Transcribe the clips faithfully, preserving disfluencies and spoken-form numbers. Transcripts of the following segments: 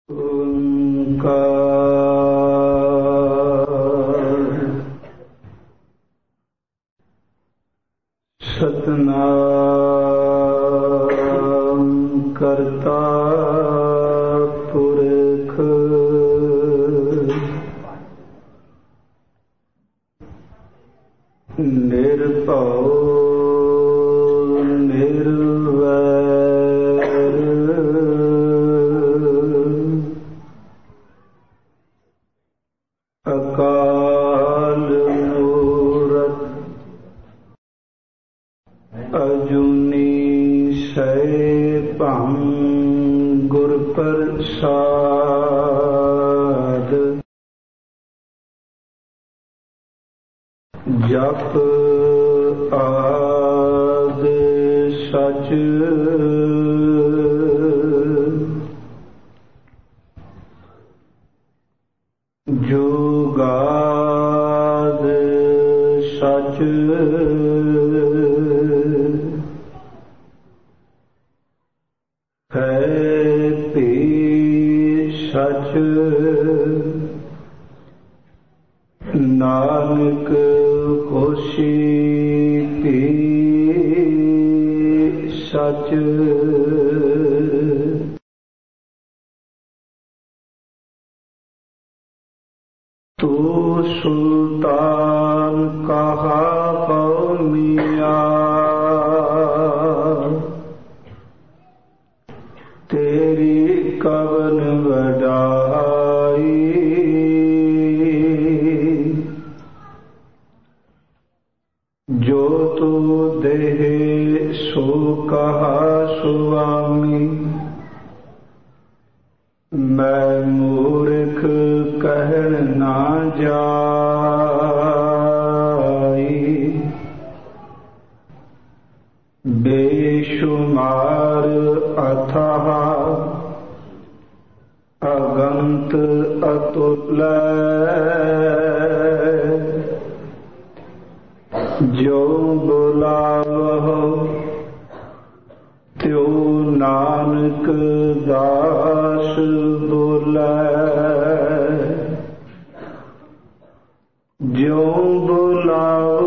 सतनाम करता पुरख निर्भव निर्वैर अकाल मूरत अजूनी सैभं गुर प्रसाद जप आद सच जुगाद सच है भी सच नानक होशी भी सच तू सुल्तान कहा कौमिया तेरी कवन वडाई जो तू देह सो कहा स्वामी मैं मूर्ख कहन ना जाई बेशुमार अथाह अगंत अतुल जो बुलावहो त्यो नानक दास बोलै जो बुलाओ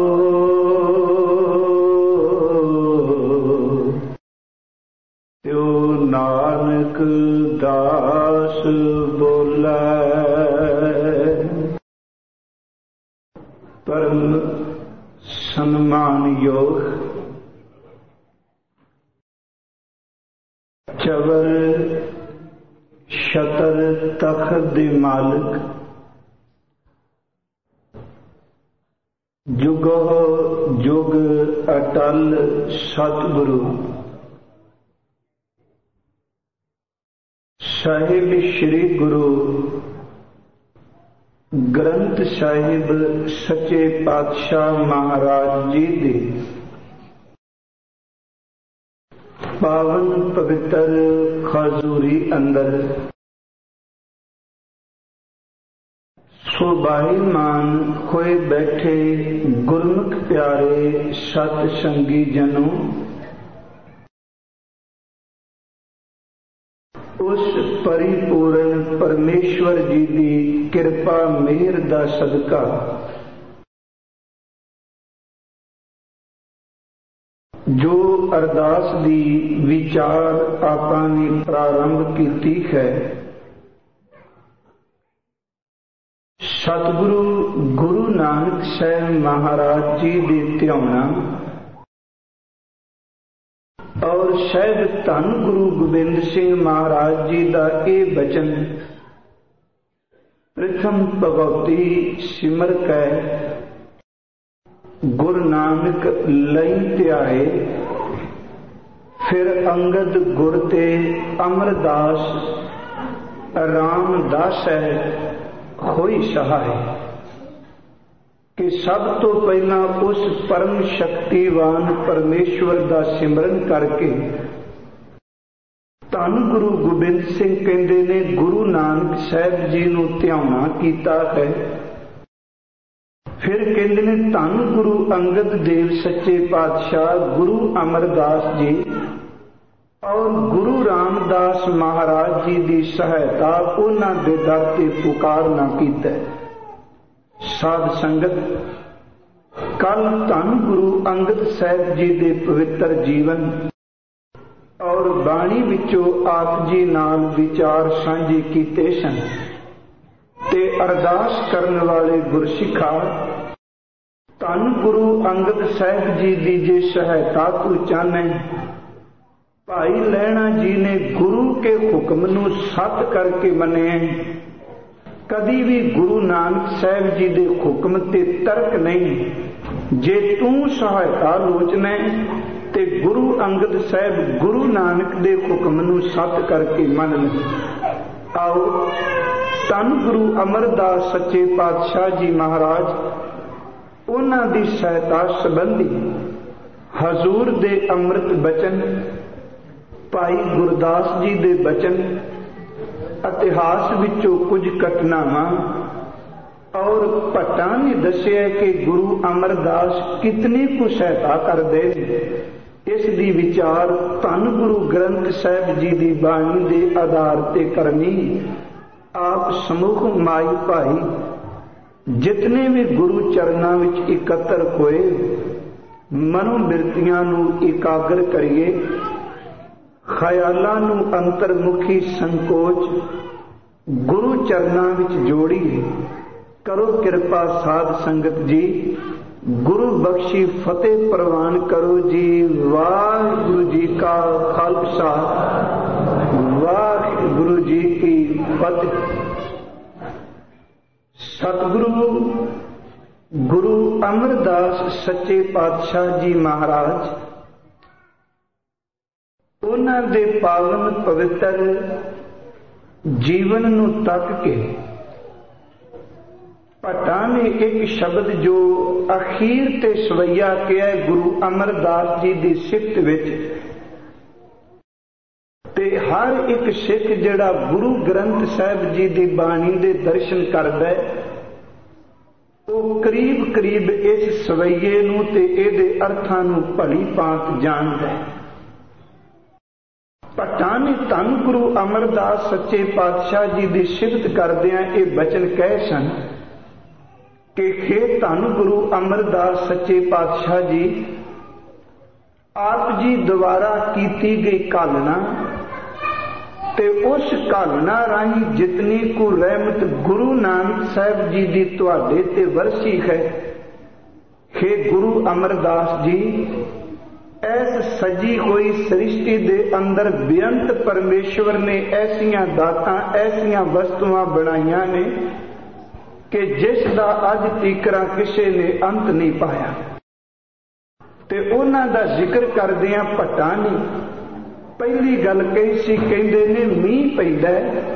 त्यो नानक दास बोलै। परम सम्मान योग चवर छतर तख्त दे मालिक जुगो जुग अटल सतगुरु साहिब श्री गुरु ग्रंथ साहिब सच्चे पातशाह महाराज जी दे पावन पवित्र खजूरी अंदर सुभाईमान होए बैठे गुरमुख प्यारे सत संगी जनों, उस परिपूर्ण परमेश्वर जी की कृपा मेहर दा सदका जो अरदास दी विचार आपां ने प्रारंभ कीती है, सतगुरु गुरु नानक साहब महाराज जी दे ध्याना और शायद धन गुरु गोबिंद सिंह महाराज जी का यह बचन प्रथम भगवती सिमर कै गुरु नानक लई ध्याए, फिर अंगद गुर ते अमरदास रामदास है होई सहाय कि सब तो पहला उस परम शक्तिवान परमेश्वर का सिमरन करके धन गुरु गोबिंद सिंह कहते ने गुरु नानक साहब जी नूं ध्याना कीता है। फिर कहते ने धन गुरु अंगद देव सच्चे पातशाह गुरु अमरदास जी और गुरु रामदास महाराज जी की सहायता उन्हां दे दर ते पुकारना कीता। साध संगत, कल धन गुरु अंगद साहिब जी दे पवित्र जीवन और बाणी विचों आप जी नाल विचार सांझे कीते सन ते अरदास करन वाले गुरसिखा धन गुरु अंगद साहिब जी की जे सहायता तू चाहने, भाई लैणा जी ने गुरु के हुक्म नूं सत करके मने, कदी भी गुरु नानक साहिब जी दे हुक्म ते तर्क नहीं। जे तू सहायता लोचना ते गुरु अंगद साहिब गुरु नानक दे हुक्म नूं सत करके मन ले। आओ धन गुरु अमरदास सच्चे पातशाह जी महाराज उन्हां दी सहायता संबंधी हजूर दे अमृत बचन, भाई गुरदास जी दे बचन, इतिहास विचों कुछ घटनावां और भट्टां ने दस्सिया कि गुरु अमरदास कितनी कुछ सहायता करदे। इस दी विचार धन गुरु ग्रंथ साहिब जी दी बाणी दे आधार ते करनी। आप समूह माई भाई जितने भी गुरु चरनां विच इकत्तर होए, मनोबिरतियां नूं एकाग्र करिए, ख्यालां नूं अंतर्मुखी संकोच गुरु चरनां विच जोड़िए। करो कृपा साध संगत जी, गुरु बख्शी फतेह प्रवान करो जी। वाहिगुरु जी का खालसा, वाहिगुरु जी की फतेह। सतगुरु गुरु अमरदास सच्चे पातशाह जी महाराज उन्हां दे पावन पवित्र जीवन नूं तक के भट्टां ने एक शब्द जो अखीर ते सवैया किया गुरु अमरदास जी दी सिफत विच, ते हर एक सिख जिहड़ा गुरु ग्रंथ साहिब जी दी बाणी दे दर्शन करदा है, ਉਹ करीब करीब इस सवैये नूं ते इहदे अर्थां नूं भली भांत जाणदा है। भट्टां ने धन गुरु अमरदास सच्चे पातशाह जी की सिफत करदिआं ये बचन कहे सन कि हे धन गुरु अमरदास सच्चे पातशाह जी, आप जी द्वारा कीती गई कालना ते उस कालना राही जितनी को रहमत गुरु नानक साहिब जी दी तुहाडे ते वरसी है। हे गुरु अमरदास जी, ऐस सजी हुई सृष्टि दे अंदर बेअंत परमेश्वर ने ऐसियां दातां ऐसियां वस्तुआं बनाईयां ने कि जिस दा अज तीकरा किसे ने अंत नहीं पाया। ते उन्हां दा जिक्र करदिआं भट्टां ने पहली गल कही सी, कहंदे ने मींह पैंदा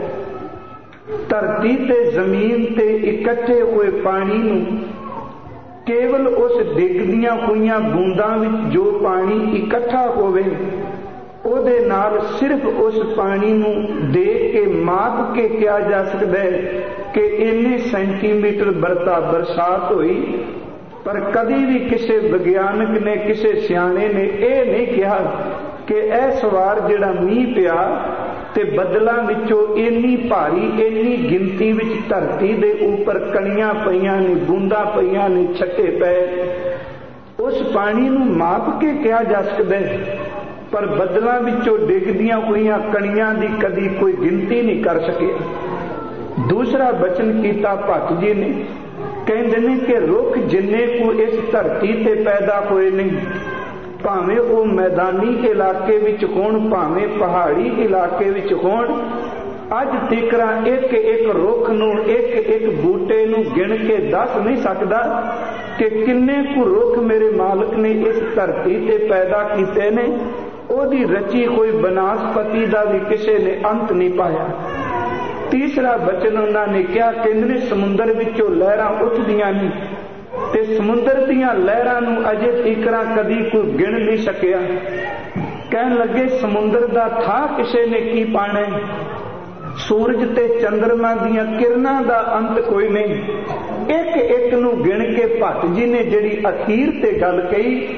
धरती ते जमीन ते इकट्ठे हुए पानी नूं केवल उस डिगदियां हुईयां बूंदां विच जो पानी इकट्ठा होवे ਉਹਦੇ नाल सिर्फ उस पानी नूं देख के माप के किया जा सकता है कि इन्ने सेंटीमीटर बरता बरसात हुई। पर कभी भी किसी विज्ञानक ने किसी सियाणे ने यह नहीं कहा कि इस वार जिहड़ा मींह पिया ते बदलां विचों इन्नी भारी इन्नी गिनती विच धरती दे उपर कणियां पईयां ने, बूंदां पईयां ने, छट्टे पए। उस पानी नूं माप के कहा जा सकदा है, पर बदलां विचों डिगदियां होईयां कणियां दी कदी कोई गिनती नहीं कर सके। दूसरा वचन कीता भट्ट जी ने, कहंदे ने कि रुख जिन्ने को इस धरती ते पैदा होए नहीं, भावें वो मैदानी इलाके विच होण भावें पहाड़ी इलाके विच होण, अज तिकरा एक एक रुख नूं एक एक बूटे नूं गिण के दस नहीं सकदा कि किन्ने को रुख मेरे मालक ने इस धरती ते पैदा कीते ने। ओदी रची कोई बनस्पति दा भी किसी ने अंत नहीं पाया। तीसरा वचन उन्होंने कहा, कहंदे समुंदर विचों लहरां उठदियां ने ते समुंदर दीयां लहरां नूं अजे तीकरा कदी कोई गिण नहीं सकिया। कहन लगे समुंदर दा था किसी ने की पाना, सूरज ते चंद्रमा दीयां किरणां दा अंत कोई नहीं। एक एक नूं गिण के भट्ट जी ने जिहड़ी अखीर ते गल कही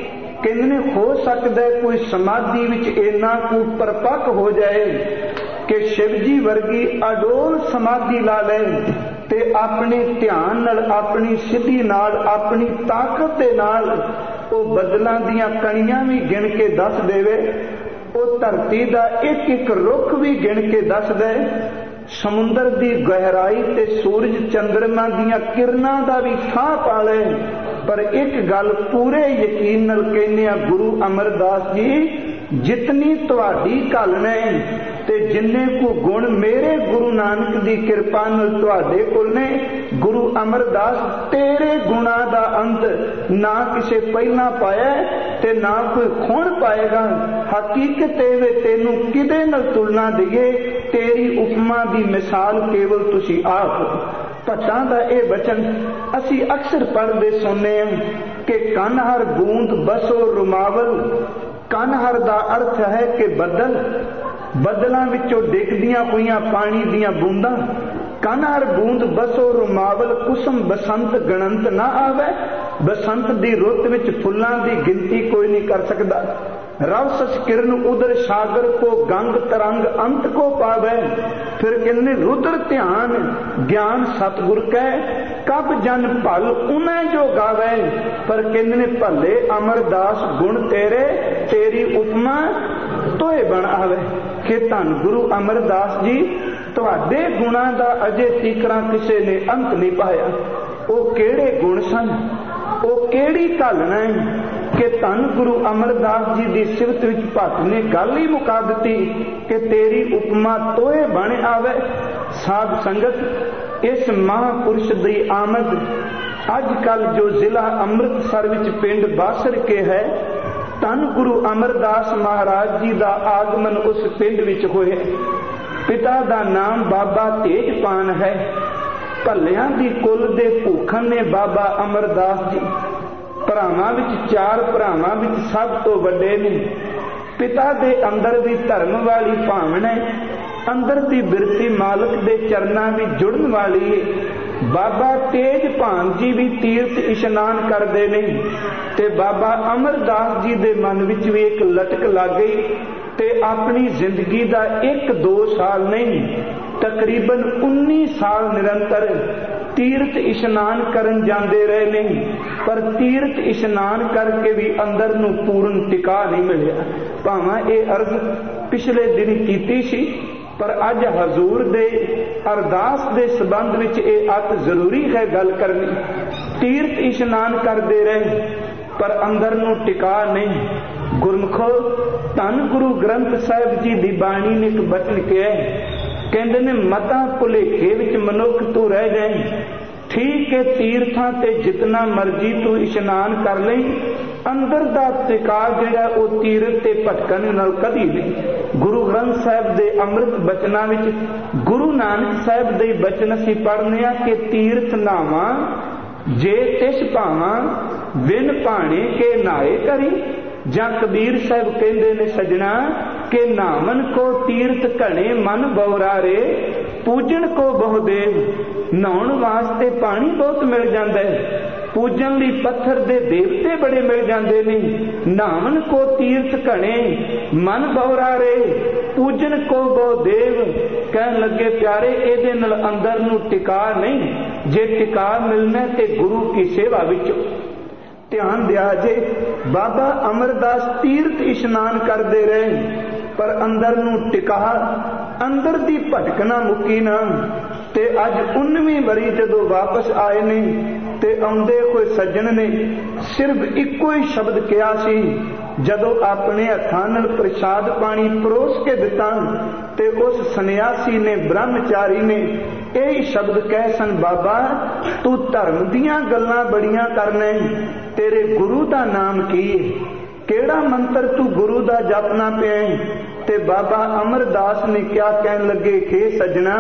कहते ने हो सकता है कोई समाधि विच इन्ना को परपक्क हो जाए कि शिव जी वर्गी अडोल समाधि ला ले ते अपने ध्यान नाल, अपनी सिद्धि नाल, अपनी ताकत दे नाल वो बदलां दियां कणियां भी गिण के दस देवे, वो धरती दा एक एक रुख भी गिण के दस दे, समुंदर दी गहराई ते सूरज चंद्रमा दियां किरणां दा भी थां पा ले। पर एक गल पूरे यकीन नाल कहने आ गुरु अमरदास जी, जितनी तुहाडी घल ने ते जिन्ने को गुण मेरे गुरु नानक दी कृपा नाल तुहाडे कोल ने, गुरु अमरदास तेरे गुणा दा अंत ना किसे पहला पाया ते ना कोई खुण पाएगा। हकीकत एवे तेनू किदे नाल तुलना दईए, तेरी उपमा दी मिसाल केवल तुसी आप। भट्टां दा यह वचन असी अक्सर पढ़ते सुनने कि कन हर बूंद बसो रुमावल। कन हर दा अर्थ है कि बदल, बदलों विचों डिगदियां हुईयां पानी दियां बूंदां। कन हर बूंद बसो रुमावल, कुसम बसंत गणंत ना आवे। बसंत दी रुत विच फुल्लां दी गिनती कोई नहीं कर सकता। रव सस किरण उदर सागर को गंग तरंग अंत को पावे। फिर कहने रुद्र ध्यान ज्ञान सतगुर कै, कब जन भल उन्हें जो गावे। पर कहने भले अमरदास गुण तेरे, तेरी उपमा तोए बन आवे। कि धन गुरु अमरदास जी तुहाडे गुणां दा अजे तीकरा किसे ने अंत नहीं पाया। वो केड़े गुण सन, वो केड़ी घालना है कि धन गुरु अमरदास जी की सिफत विच भट्ट ने गल ही मुका दी कि तेरी उपमा तोए बन आवे। साध संगत, इस महापुरुष की आमद अजकल जो जिला अमृतसर विच पिंड बासर के है, धन गुरु अमरदास महाराज जी का आगमन उस पिंड विच होया। पिता का नाम बाबा तेजपान है। भलियां दी कुल दे भूखन ने बाबा अमरदास जी। भरावां विच चार भरावां विच सब तो वड्डे ने। पिता दे अंदर भी धर्म वाली भावना है, अंदर दी बिरती मालक दे चरनां विच जुड़न वाली है। बाबा तेजपान जी भी तीर्थ इशनान करते ने ते बाबा अमरदास जी दे मन विच भी एक लटक लग गई ते अपनी जिंदगी दा एक दो साल नहीं, तकरीबन उन्नीस साल निरंतर तीर्थ इशनान करन जाते रहे नहीं। पर तीर्थ इशनान करके भी अंदर नूं पूर्ण टिका नहीं मिलिया। भावें ये अर्ज पिछले दिन कीती सी, पर अज हजूर दे अरदास दे संबंध विच ये अत जरूरी है गल करनी। तीर्थ इशनान करते रहे पर अंदर नूं टिका नहीं। गुरमुखो, धन गुरु ग्रंथ साहिब जी दी बाणी ने एक बचन किया, कहते ने मता भुलेखे विच मनुख तू रह जाए। ठीक है, तीर्थां ते जितना मर्जी तू इशनान कर ले, अंदर दा टिका जिहड़ा वो तीर्थ ते भटकण नाल कदी नहीं। गुरु ग्रंथ साहिब दे अमृत बचनां विच गुरु नानक साहिब दे बचन असीं पढ़ने आ कि तीर्थ नावां जे तिस भावां विन भाणे के नाए करी। जां कबीर साहब कहते ने सजना के नामन को तीर्थ घने मन बौरा रे, पूजन को बहुदेव। नहाउण वास्ते पानी बहुत मिल जाता है, पूजन लई पत्थर दे देवते बड़े मिल जाते ने। नामन को तीर्थ घने मन बौरा रे, पूजन को बहुदेव। कहन लगे प्यारे, इहदे नाल अंदर नूं टिका नहीं। जे टिका मिलना ते गुरु की सेवा विच ध्यान दिया जे। बाबा अमरदास तीर्थ इशनान करते रहे पर अंदर नूं टिका, अंदर दी भटकना मुकी ना। ते अज उन्नवीं वरी जदों वापस आए ने ते आउंदे कोई सज्जन ने सिर्फ इको ही शब्द कहा सी, जदों अपने हत्थां नाल प्रसाद पानी परोस के दिता ते उस सन्यासी ने ब्रह्मचारी ने यही शब्द कह सन, बाबा तू धर्म दियां गल्लां बड़ियां करने, तेरे गुरु दा नाम की है, केड़ा मंत्र तू गुरु दा जपना पिया है। ते बाबा अमरदास ने क्या कहन लगे कि सजना,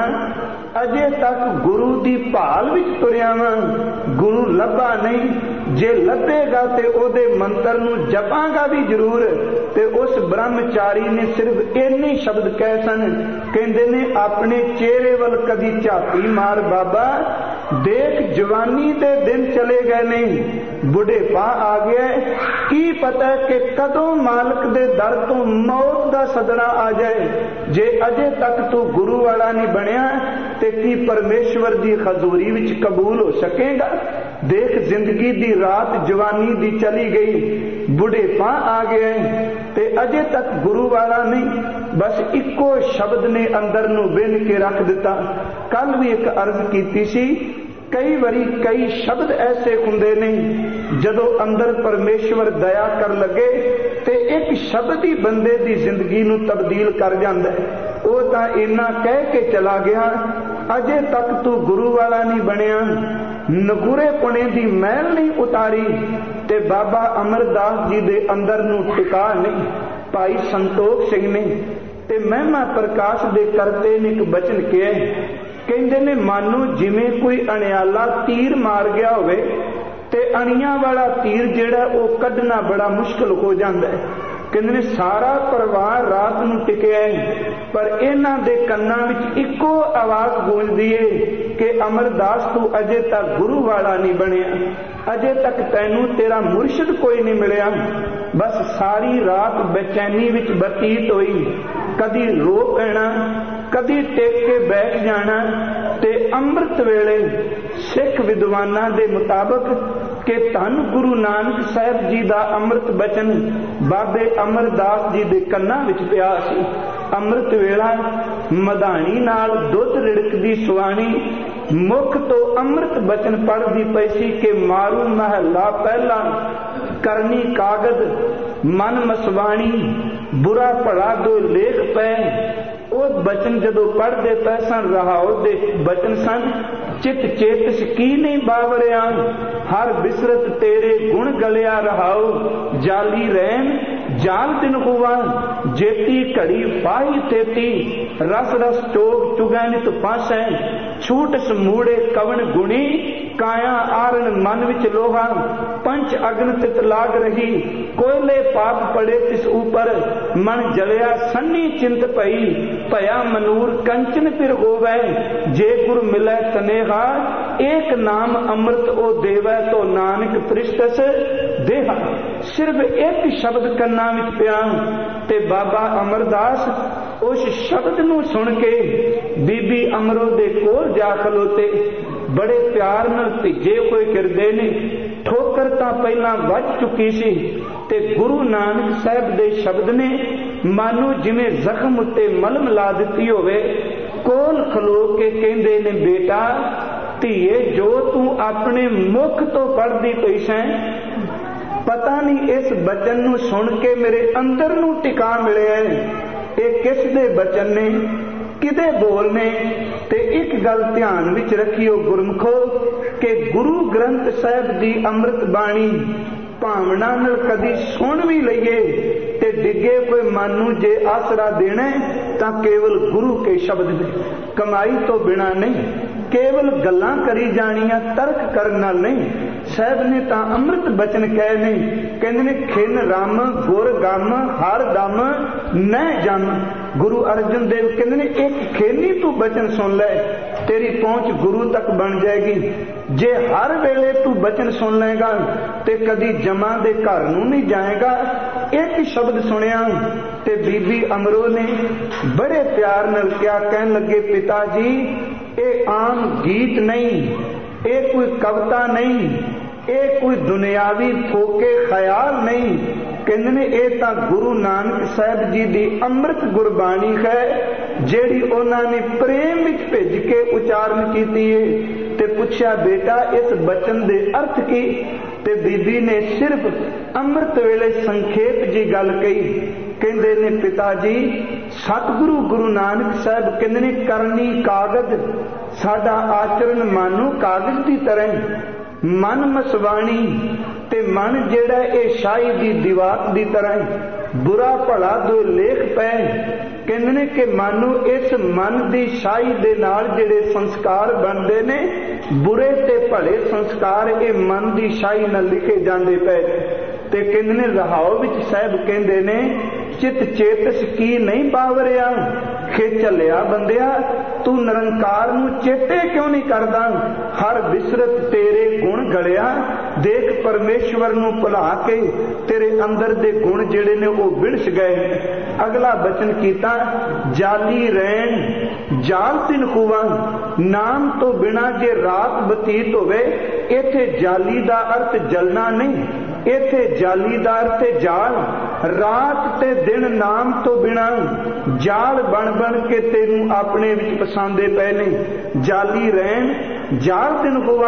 अजे तक गुरु दी भाल विच तुरिया वां, गुरु लभा नहीं। जे लभेगा ते ओदे मंत्र नूं जपांगा भी जरूर। ते उस ब्रह्मचारी ने सिर्फ इन्ने शब्द कह सन, कहंदे ने अपने चेहरे वल कदी झाती मार बाबा, देख जवानी दे दिन चले गए नहीं बुढ़ेपा आ गया, की पता कि कदों मालिक दे दर तो मौत दा सदना आ जाए। जे अजे तक तू गुरु वाला नहीं बनया ते की परमेश्वर दी हजूरी विच कबूल हो सकेगा। देख जिंदगी दी रात जवानी दी चली गई, बुढ़ेपा आ गया ते अजे तक गुरु वाला नहीं। बस इको शब्द ने अंदर नू बिन के रख दिता। कल भी एक अर्ज कीती सी, कई बारी कई शब्द ऐसे हुंदे ने जदों अंदर परमेश्वर दया कर लगे ते एक शब्द ही बंदे दी जिंदगी नू तब्दील कर जांदा है। वो तां इन्ना कह के चला गया, अजे तक तू गुरु वाला नहीं बनया, नगुरे पुणे दी मैल नहीं उतारी ते बाबा अमरदास जी दे अंदर नू टिका नहीं। भाई संतोख सिंह ने ते महिमा प्रकाश दे करते ने एक बचन किया, कहंदे ने मानो जिवें कोई अणियाला तीर मार गया होवे ते अणियां वाला तीर जिहड़ा वो कढना बड़ा मुश्किल हो जाता है। कहंदे ने सारा परिवार रात नूं टिकिया है, पर इन्हां दे कन्नां विच इक्को आवाज गूंजदी है कि अमरदास तू अजे तक गुरु वाला नहीं बनया, अजे तक तैनू तेरा मुर्शिद कोई नहीं मिलिया। बस सारी रात बेचैनी विच बतीत होई, कदी रो पैना, कदी टेक के बैठ जाना। ते अमृत वेले सिख विद्वानां दे मुताबक कि धन गुरु नानक साहब जी दा अमृत बचन बाबे अमरदास जी दे कन्नां विच पिया सी। अमृत वेला मधानी नाल दुध रिड़कदी सुआणी मुख तो अमृत बचन पढ़दी पई सी कि मारू महला पहला करनी कागद मन मसवाणी बुरा भला दो लेख पै। वो बचन जदों पढ़ते पै सन रहाओ दे बचन सन, चित चेतस की नहीं बावरिया, हर बिसरत तेरे गुण गलिया रहाओ, जाली रैन जाल दिन हुआ, जेती घड़ी फाही तेती, रस रस चोग चुगैनित पासै, छूट समूड़े कवन गुणी, काया आरण मन विच लोहा, पंच अग्न तित लाग रही, कोयले पाप पड़े तिस ऊपर, मन जलिया सन्नी चिंत पई, भया मनूर कंचन फिर होवै, जे गुर मिलै तनेहा, एक नाम अमृत ओ देवै, तो नानक त्रिस्तस देहा। सिर्फ एक शब्द कन्ना विच पिया ते बाबा अमरदास उस शब्द नू सुन के बीबी अमरो दे कोल जा खलोते, बड़े प्यार नाल भिजे होए फिरदे ने। ठोकर तां पहलां वज चुकी सी ते गुरु नानक साहब दे शब्द ने मानो जिवें जख्म उत्ते मलम ला दित्ती होवे। कोल खलो के कहंदे ने, बेटा धीए जो तू अपने मुख तो पढ़दी पई सैं, पता नहीं इस बचन नू सुन के मेरे अंदर नू टिका मिलिया है। ये किस दे बचन ने, किदे बोल ने? ते एक गल ध्यान विच रखियो गुरमुखो कि गुरु ग्रंथ साहिब दी अमृत बाणी भावना नाल कदी सुन भी लईए ते डिगे कोई मानू जे आसरा देना तां केवल गुरु के शब्द दे, कमाई तो बिना नहीं, केवल गल्लां करी जानियां तर्क करन नाल नहीं। साहब ने तां अमृत बचन कहे ने, कहंदे ने खिन रम गुर गम हर दम न जम। गुरु अर्जन देव कहंदे ने एक खेनी तू बचन सुन ले, तेरी पहुंच गुरु तक बन जाएगी। जे हर वेले तू बचन सुन लेगा ते कदी जमा दे घर नूं नहीं जाएगा। एक शब्द सुनिया ते बीबी अमरो ने बड़े प्यार नाल क्या कहन लगे, पिता जी ये आम गीत नहीं, ये कोई कविता नहीं, ये कोई दुनियावी फोके ख्याल नहीं। कहंदे ने ये तां गुरु नानक साहब जी दी अमृत गुरबाणी है जेड़ी उन्हां ने प्रेम विच भेज के उचारण कीती है। ते पुछया बेटा इस बचन दे अर्थ की? ते बीबी ने सिर्फ अमृत वेले संखेप जी गल कही। कहंदे ने पिताजी सतगुरु गुरु नानक साहब कहंदे ने करनी कागज, साडा आचरण मानो कागज की तरह, मन मसवाणी ते मन जेड़ा ए शाही दी दीवार दी तरह, बुरा भला दो लेख पै। कहंदे ने कि मानो इस मन दी शाही दे नाल जेड़े संस्कार बनदे ने, बुरे ते भले संस्कार ए मन दी शाही नाल लिखे जांदे पै। ते कहंदे ने रहाओ विच साहब कहंदे ने चित चेतस की नहीं बावरिया, खिच लिया बंदिया तू निरंकार नू चेते क्यों नहीं करदा? हर विसरत तेरे गुण गलिया, देख परमेश्वर नू भुला के तेरे अंदर दे गुण जिहड़े ने वो विड़स गए। अगला बचन कीता, जाली रैन जाल तिन कुआ, नाम तो बिना जे रात बतीत होवे। इथे जाली दा अर्थ जलना नहीं, इथे जाली दा अर्थ जाल। रात ते दिन नाम तो बिना जाल बन बन के तेनू अपने विच पसांदे पए ने। जाली रहन जाल तिन हुआ,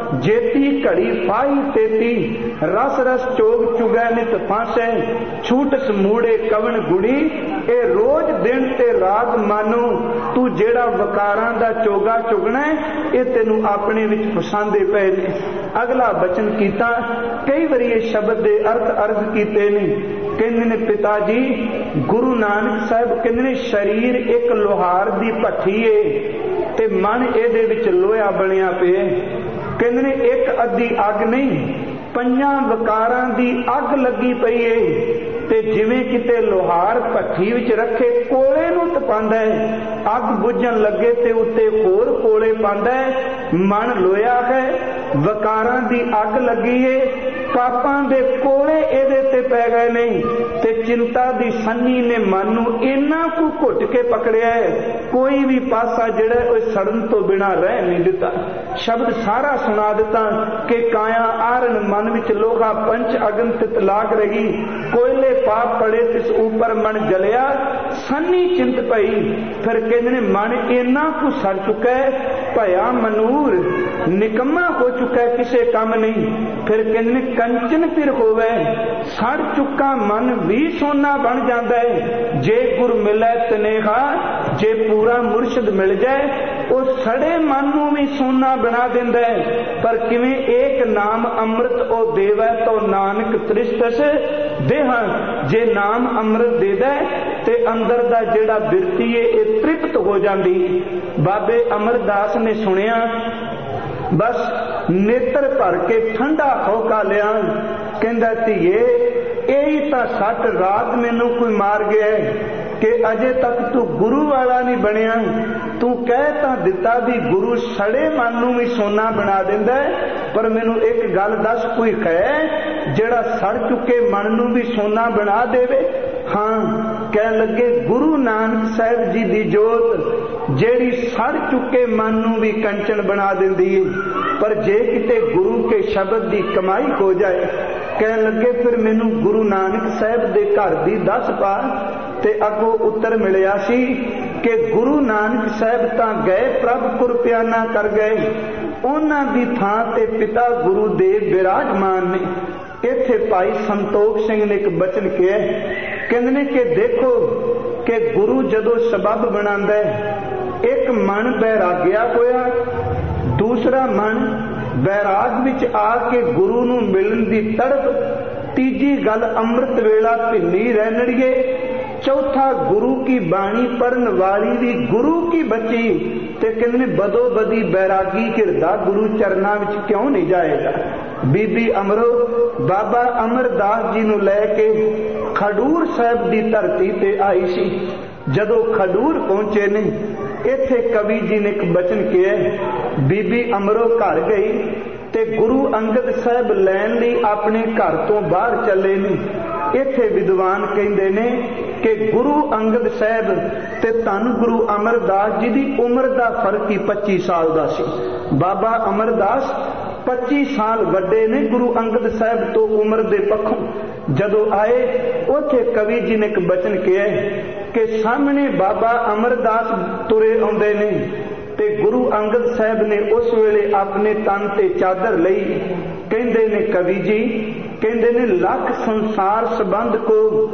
जेती घड़ी फाही तेती, रस रस चोग चुगै नित फांसै, छूट समूड़े कवन गुड़ी। ए रोज दिन ते रात मानो तू जेड़ा वकारां दा चोगा चुगना ए तेनू अपने विच फसांदे पए ने। अगला बचन कीता, कई बार ये शब्द दे अर्थ अर्ज कीते ने। कहंदे ने पिता जी गुरु नानक साहब कहंदे ने शरीर एक लोहार दी भट्ठी है ते मन इहदे विच लोहा बनिया पिया। कहंदे ने एक अद्धी अग नहीं, पंजां वकारां दी अग लगी पई है। ते जिवें किते लोहार भट्ठी विच रखे कोले नूं तपांदा है, अग बुझण लगे ते उत्ते होर कोले पांदा है। मन लोया है, वकारां दी अग लगी है, पापां दे कोले इहदे ते पै गए ने ते चिंता दी सन्नी ने मन नूं इन्ना कु घुट के पकड़िया है, कोई भी पासा जिहड़ा ओह सड़न तो बिना रह नहीं दिता। शब्द सारा सुना दिता कि काया आरण मन विच लोहा पंच अगन तित लाग रही, कोयले पाप पड़े तिस ऊपर मन जलिया, सन्नी चिंत पई। फिर कहंदे ने मन इन्ना कु सड़ चुका है, भया मनूर निकम्मा हो चुका है, किसे काम नहीं। फिर कहंदे ने कंचन फिर होवे, सड़ चुका मन भी सोना बन जाता है। जे गुर मिले तनेहा, जे पूरा मुर्शद मिल जाए वो सड़े मन नूं भी सोना बना देंदा है। पर किवें एक नाम अमृत ओ देवै तो नानक तृष्टस देह। जे नाम अमृत दे दे ते अंदर दा जेड़ा बिरती है ये तृप्त हो जाती। बाबे अमरदास ने सुनिया, बस नेत्र भर के ठंडा होका लिया। कहंदा धीए यही तां सट रात मैनू कोई मार गया है कि अजे तक तू गुरु वाला नहीं बनिया। तू कह तां दिता भी गुरु सड़े मन नूं भी सोना बना दिंदा है, पर मैनू एक गल दस, कोई कहे जेड़ा सड़ चुके मन नूं भी सोना बना देवे? हाँ, कह लगे गुरु नानक साहब जी दी जोत जेड़ी सड़ चुके मन नूं भी कंचन बना दिंदी है। पर जे किते गुरु के शब्द दी कमाई हो जाए, कह लगे फिर मैनू गुरु नानक साहब दे घर दी दस पा। ते अगों उत्तर मिलिया सी कि गुरु नानक साहब तां गए प्रभ कुरपियाना कर गए, उन्हां दी थां ते पिता गुरुदेव विराजमान ने। इत्थे भाई संतोख सिंह ने एक बचन किया, कहंदे ने कि देखो कि गुरु जदों सबब बनांदा है, एक मन बैराग्या होया, दूसरा मन बैराग विच आके गुरु नूं मिलण दी तड़प, तीजी गल अमृत वेला भिन्नी रहणड़िए, चौथा गुरु की बाणी पढ़न वाली भी गुरु की बच्ची। ते कहंदे बदो बदी बैरागी हिरदा गुरु चरना विच क्यों नहीं जाएगा। बीबी अमरो बाबा अमरदास जी नूं लैके खडूर साहब दी धरती ते आई सी। जदों खडूर पहुंचे ने, इत्थे कवि जी ने एक बचन किया, बीबी अमरो घर गई ते गुरु अंगद साहब लैन लई अपने घर तो बाहर चले ने। इत्थे विद्वान कहंदे ने कि गुरु अंगद साहब ते धन गुरु अमरदास जी दी उम्र दा फर्क ही पच्चीस साल दा सी। बाबा अमरदास पच्चीस साल वड्डे ने गुरु अंगद साहब तो उम्र दे पक्षों। जदों आए उथे कवि जी ने एक बचन किया कि सामने बाबा अमरदास तुरे आउंदे ने ते गुरु अंगद साहब ने उस वेले अपने तन ते चादर लई। कहंदे ने कवि जी, कहंदे ने लख संसार संबंध को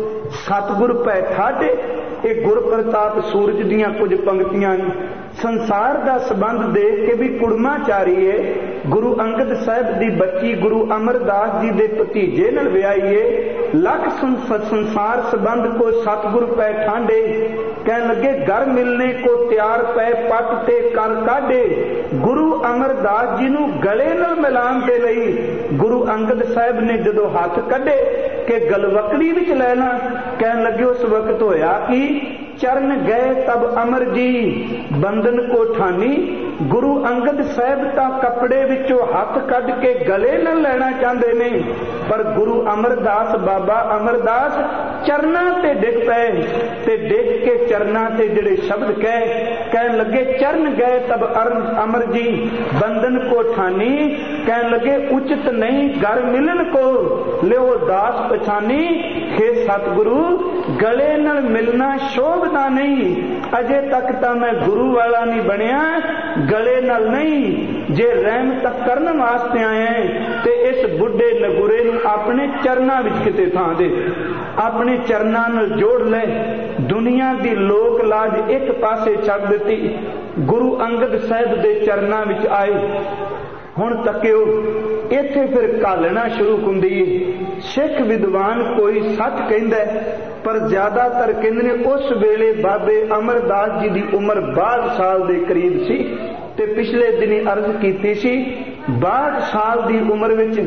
सतगुर पै ठाडे। ये गुर प्रताप सूरज दियां कुछ पंक्तियां ने। संसार दा संबंध देख के भी कुड़माचारी है। गुरु अंगद साहब दी बच्ची गुरु अमरदास जी दे भतीजे नाल विआही है। लख संसार संबंध को सतगुर पै ठांडे। कहने लगे घर मिलने को तैयार पै पट ते कर काढे। गुरु अमरदास जी नूं गले नाल मिलान दे लई गुरु अंगद साहब ने जदों हाथ कढे कि गलवकड़ी विच लैना, कहने लगे उस वक्त होया कि चरण गए तब अमर जी बंधन को ठानी। गुरु अंगद साहब ता कपड़े विचों हथ कढ के गले न लेना चाहते ने, पर गुरु अमरदास बाबा अमरदास चरना ते डिग पे ते डिग के चरना ते जिहड़े शब्द कह कह लगे चरण गए तब अमर जी बंधन को ठानी। कह लगे उचित नहीं घर मिलन को लियो दास पछानी। हे सतगुरु गले नाल मिलना शोभदा नहीं, अजे तक तां मैं गुरु वाला नहीं बनया, गले नाल नहीं। जे रहमत करन वास्ते आए ते इस बुढ़े नगुरे नूं अपने चरना विच किते थां दे, अपने चरना नाल जोड़ ले। दुनिया दी लोक लाज एक पासे छड्ड दित्ती, गुरु अंगद साहिब दे चरना विच आए। हुण तकियो इत्थे फिर घालना शुरू हुंदी है। सिख विद्वान कोई सच कहंदा है, पर ज्यादातर कहंदे ने उस वेले बाबे अमरदास जी दी उम्र बासठ साल दे करीब सी। ते पिछले दिनी अर्ज कीती सी बासठ साल दी उम्र विच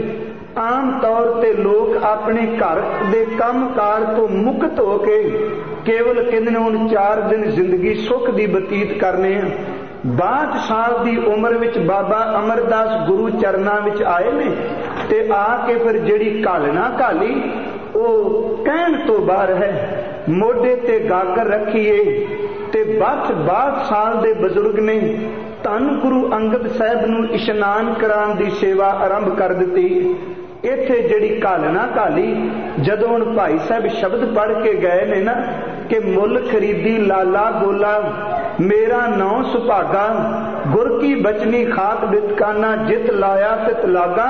आम तौर ते लोग अपने घर दे काम कार तो मुक्त हो के केवल कहंदे ने हुण चार दिन जिंदगी सुख दी बतीत करने हैं। बासठ साल दी उम्र विच बाबा अमरदास गुरु चरना विच आए ने ते आके फिर जिहड़ी घालना घाली ओ कहण तो बाहर है। मोढे ते गागर रखीए ते बस बासठ साल दे बजुर्ग ने धन गुरु अंगद साहब नूं इशनान कराउण दी सेवा आरंभ कर दित्ती। इत्थे जिहड़ी घालना घाली जदों हुण भाई साहब शब्द पढ़ के गए ने ना कि मुल खरीदी लाला गोला मेरा नौ सुभागा, गुर की बचनी खाक बितकाना जित लाया तित लागा।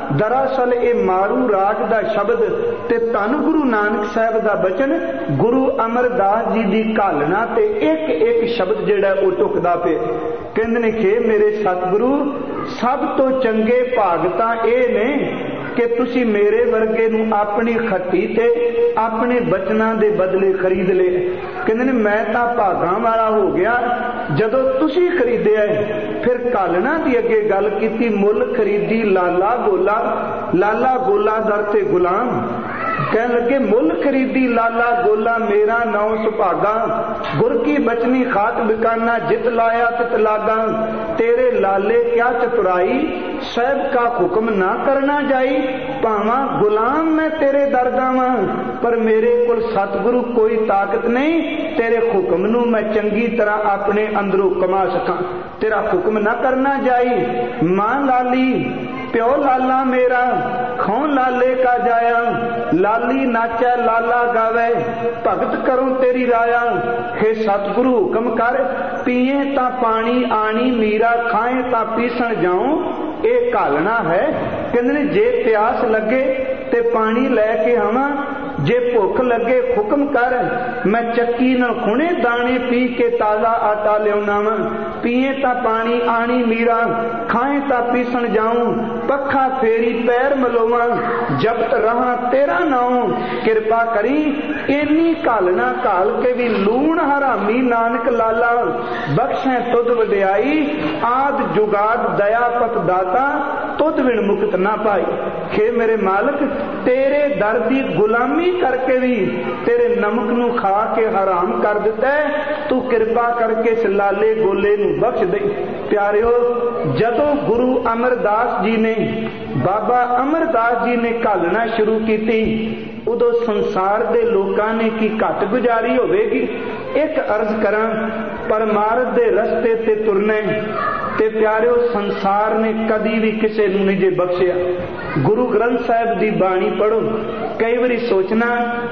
दरअसल ये मारू राग दा शब्द ते धन गुरु नानक साहब दा बचन गुरु अमरदास जी दी घालना ते एक एक शब्द जिहड़ा वो टुकदा पे। कहंदे ने कि मेरे सतगुरु सब तो चंगे भाग तां इह ने कि तुसी मेरे वर्गे नूं अपनी खट्टी ते अपने बचना दे बदले खरीद ले। कहंदे ने मैं तां भागां वाला हो गया जदों तुसी खरीदिया। फिर घालना दी अगे गल कीती मुल खरीदी लाला गोला। लाला गोला दर ते गुलाम कह लगे मुल खरीदी लाला गोला मेरा नौ सुभागा, गुर की बचनी खाक बिकाना जित लाया तित लागा। तेरे लाले क्या चतुराई साहब का हुक्म ना करना जाई। भावा गुलाम मैं तेरे दर जावां पर मेरे कोल सतगुरु कोई ताकत नहीं तेरे हुक्म नूं मैं चंगी तरह अपने अंदरों कमा सकां। तेरा हुक्म ना करना जाई। मां लाली प्यो लाला मेरा खौ लाले का जाया। लाली नाचा लाला गावे भगत करो तेरी राया। हे सतगुरु हुक्म कर पिए ता पानी आनी मीरा खाए ता पीसण जाऊं। ये घालना है। कहंदे जे प्यास लगे ते पानी लैके आवां, जे भुख लगे हुक्म कर मैं चक्की नाल खुणे दाने पी के ताजा आटा लियाउणा वां। पीए ता पानी आनी मीरा खाए ता पीसण जाऊं। पखा फेरी पैर मलोवां जपत रहा तेरा नाम। किरपा करी इन्नी घालना घाल के भी लूण हरामी नानक लाला बख्शे तुद वडियाई। आद जुगाद दया पत दाता तुद विण मुक्त ना पाई। हे मेरे मालक तेरे दर दी गुलामी करके भी तेरे नमक नू खा के हराम कर दिता है। तू कृपा करके इस लाले गोले नू बख्श दे। प्यारियो जदों गुरु अमरदास जी ने बाबा अमरदास जी ने घालना शुरू की उदों संसार दे लोकां ने की घट गुजारी होवेगी। एक अर्ज करा परमार्थ दे रस्ते ते तुरने ते प्यारियो संसार ने कदी भी किसी नूं नहीं जे बख्शिया। गुरु ग्रंथ साहिब दी बाणी पढ़ो। कई बारी सोचना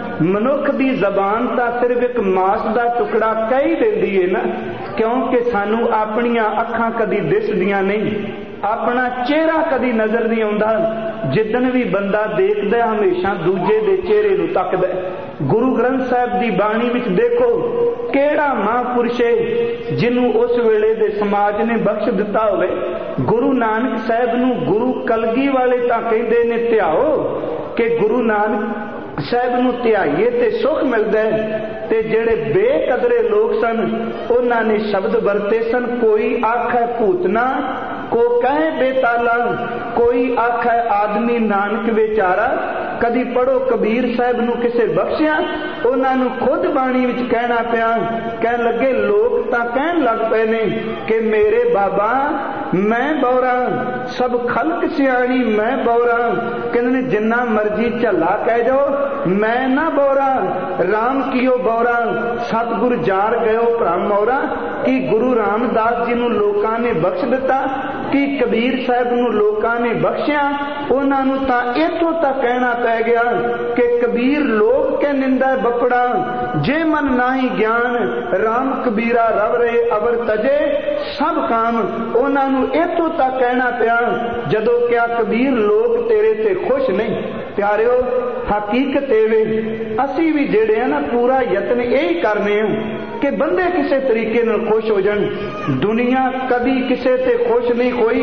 मनुख दी जबान तां सिर्फ एक मास दा टुकड़ा कह ही देंदी है ना, क्योंकि सानू अपनियां अखां कदी दिसदियां नहीं, अपना चेहरा कदी नजर नहीं आउंदा। जिदन भी बंदा देखदा हमेशा दूजे दे चेहरे नूं तकदा। गुरु ग्रंथ साहिब दी बाणी विच देखो केड़ा महापुरुष है जिन्हों उस वेले दे समाज ने बख्श दिता होवे। गुरु नानक साहिब नूं गुरु कलगी वाले तां कहंदे ने ध्याओ कि गुरु नानक साहिब नूं ध्याईए ते सुख मिलदा है। ते जेड़े बेकदरे लोग सन उन्हां ने शब्द वरते सन, कोई आखे भूतना को कहे बेताला, कोई आखे आदमी नानक बेचारा, कदी पढ़ो कबीर साहब नूं किसे बख्शिया, उन्हां नूं खुद बाणी विच कहना पिया। कहन लगे लोग तां कहन लग पए ने कि मेरे बाबा मैं बौरा, सब खलक सियाणी मैं बौरा। कहंदे जिन्ना मर्जी झल्ला कह जाओ मैं ना बौरा, राम कियो बौरा सतगुर जार गयो भ्रम मौरा। कि गुरु रामदास जी नूं लोकां ने बख्श दिता, कि कबीर साहब नूं लोकां ने बख्शिया, उन्हां नूं तां इथों तक कहना पै गया कि कबीर लोग के निंदा बपड़ा, जे मन नाही ज्ञान राम कबीरा रव रहे अवर तजे सब काम। उन्हां नूं इथों तक कहना पिया जदों क्या कबीर लोग तेरे ते खुश नहीं। प्यारिओ हकीकत एवे असी भी जेड़े ना पूरा यतन यही करने कि बंदे किसी तरीके नाल खुश हो जान। दुनिया कदी किसी ते खुश नहीं होई।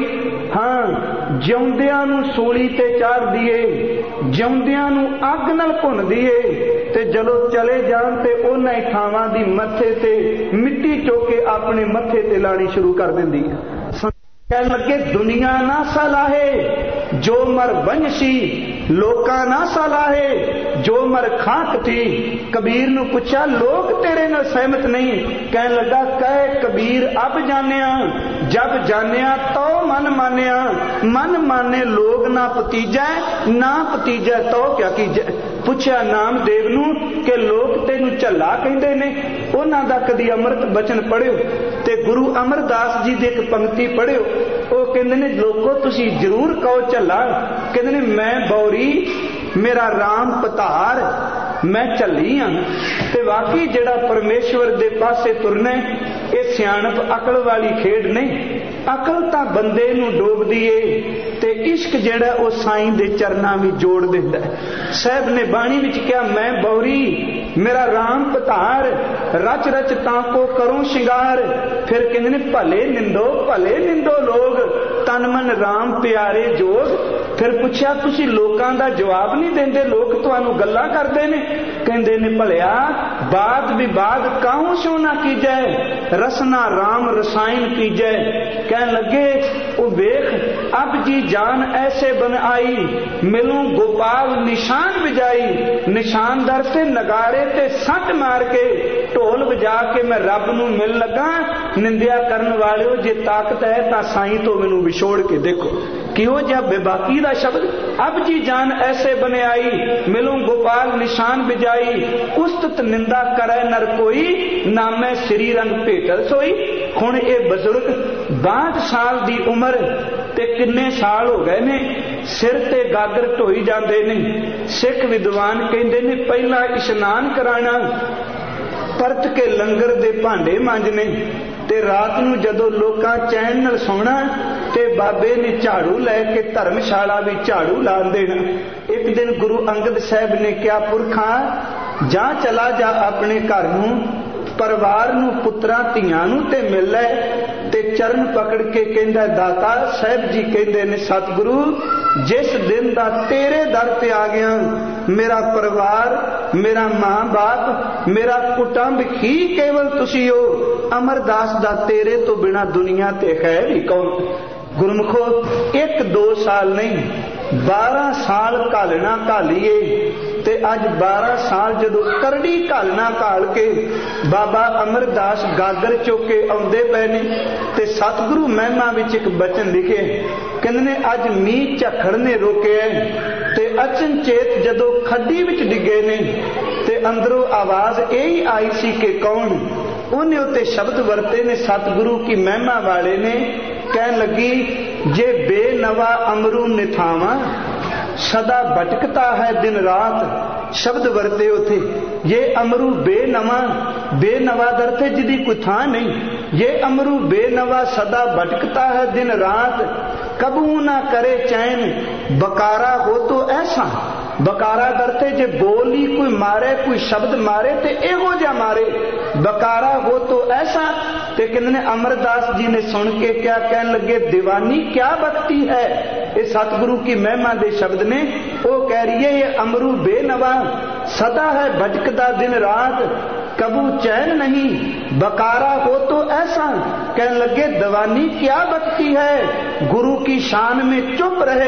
हाँ जिउंदियां नूं सूली ते चाढ़ दिए, जिउंदियां नूं अग नाल भुन दिए, ते जदों चले जान ते उन्हां ही थावां दी मत्थे ते मिट्टी चुक के अपने मत्थे ते लानी शुरू कर दिंदी है। कहन लगे दुनिया ना सलाहे जो मर बंसी, लोका ना सलाहे जो मर खाक थी। कबीर नूं पूछा लोग तेरे नाल सहमत नहीं। कहन लगा कह कबीर अब जानिया, जब जानिया तो मन मानिया। मन माने लोग ना भतीजा, ना भतीजा तो क्या कीजे। पूछा नामदेव नूं कि लोग तेनू झल्ला कहंदे ने, उन्हां दा कदी अमृत बचन पढ़ियो ते गुरु अमरदास जी दी एक पंक्ति पढ़ियो। वो कहंदे ने लोगो तुसी जरूर कहो झल्ला। कहंदे ने मैं बौरी मेरा राम पधार मैं झल्ली हाँ। ते वाकई जेड़ा परमेश्वर दे पासे तुरना ये सियाणप अकल वाली खेड नहीं। अकल तां बंदे नूं डोबदी है ते इश्क जेड़ा वो साईं दे चरनां विच जोड़ दिंदा है। साहब ने बाणी विच कहा मैं बौरी मेरा राम पधार, रच रच ताको करूं शिंगार। फिर कहंदे ने भले निंदो भले निंदो लोग, तन मन राम प्यारे जोग। फिर पूछा तुसी लोकां दा जवाब नहीं देंदे, लोग तुहानू गल्लां करदे ने। कहंदे ने भलिया बात विवाद काहू सो ना कीजै, रसना राम रसायन पीजै। कहन लगे ओ वेख अब जी जान ऐसे बन आई, मिलूं गोपाल निशान बजाई। निशान दर से नगारे ते सट मार के ढोल बजा के मैं रब नूं मिल लगा। निंदिया करन वालिओ जे ताकत है तां साईं तो मैनू विछोड़ के देखो। किहो जिहा बेबाकी दा शब्द। अब जी जान ऐसे बने आई, मिलूं गोपाल निशान बिजाई। उस्तत निंदा करे नर कोई, नामै श्री रंग भेटल सोई। हुण ये बजुर्ग बासठ साल दी उम्र ते किन्ने साल हो गए ने, सिर ते गागर ढोई जाते ने। सिख विद्वान कहते ने पहला इशनान कराना, परत के लंगर दे भांडे मांजने, ते रात नूं जदों लोकां चैन नाल सोना ते बाबे ने झाड़ू लैके धर्मशाला भी झाड़ू ला देना। एक दिन गुरु अंगद साहब ने क्या पुरखा जा चला जा अपने घर नूं, परिवार नूं पुत्रां धीआं नूं ते मिल लै। ते चरण पकड़ के कहंदा दाता साहब जी कहंदे ने सतगुरु जिस दिन दा तेरे दर ते आ गया, मेरा परिवार मेरा मां बाप मेरा कुटुंब ही केवल तुसी हो। अमरदास दा तेरे तो बिना दुनिया ते है भी कौन। गुरमुखो एक दो साल नहीं बारह साल घालना घालीए ते अज बारह साल जदों करड़ी घालना घाल के बाबा अमरदास गागर चौके आउंदे पए ने। ते सतगुरु महिमा विच एक बचन लिखे, कहंदे ने अज मींह झखड़ ने रोके ते अचनचेत जदों खड्डी विच डिगे ने ते अंदरों आवाज यही आई सी कि कौन। उन्हें उत्ते शब्द वरते ने सतगुरु की महिमा वाले ने। कहन लगी जे बेनवा अमरू निथावा, सदा भटकता है दिन रात। शब्द वरते उथे ये अमरू बेनवा, बेनवा दरते जिदी कोई था नहीं। ये अमरू बेनवा सदा भटकता है दिन रात, कबू ना करे चैन बकारा हो तो ऐसा। बकारा दरते जे बोली कोई मारे कोई शब्द मारे ते एहो जा मारे, बकारा हो तो ऐसा। ते कहने अमरदास जी ने सुन के क्या कहन लगे दीवानी क्या बकती है। ये सतगुरु की महिमा दे शब्द ने। वो कह रही है ये अमरू बेनवा सदा है भटकदा दिन रात, कबू चैन नहीं बकारा हो तो ऐसा। कहने लगे दीवानी क्या बकती है, गुरु की शान में चुप रहे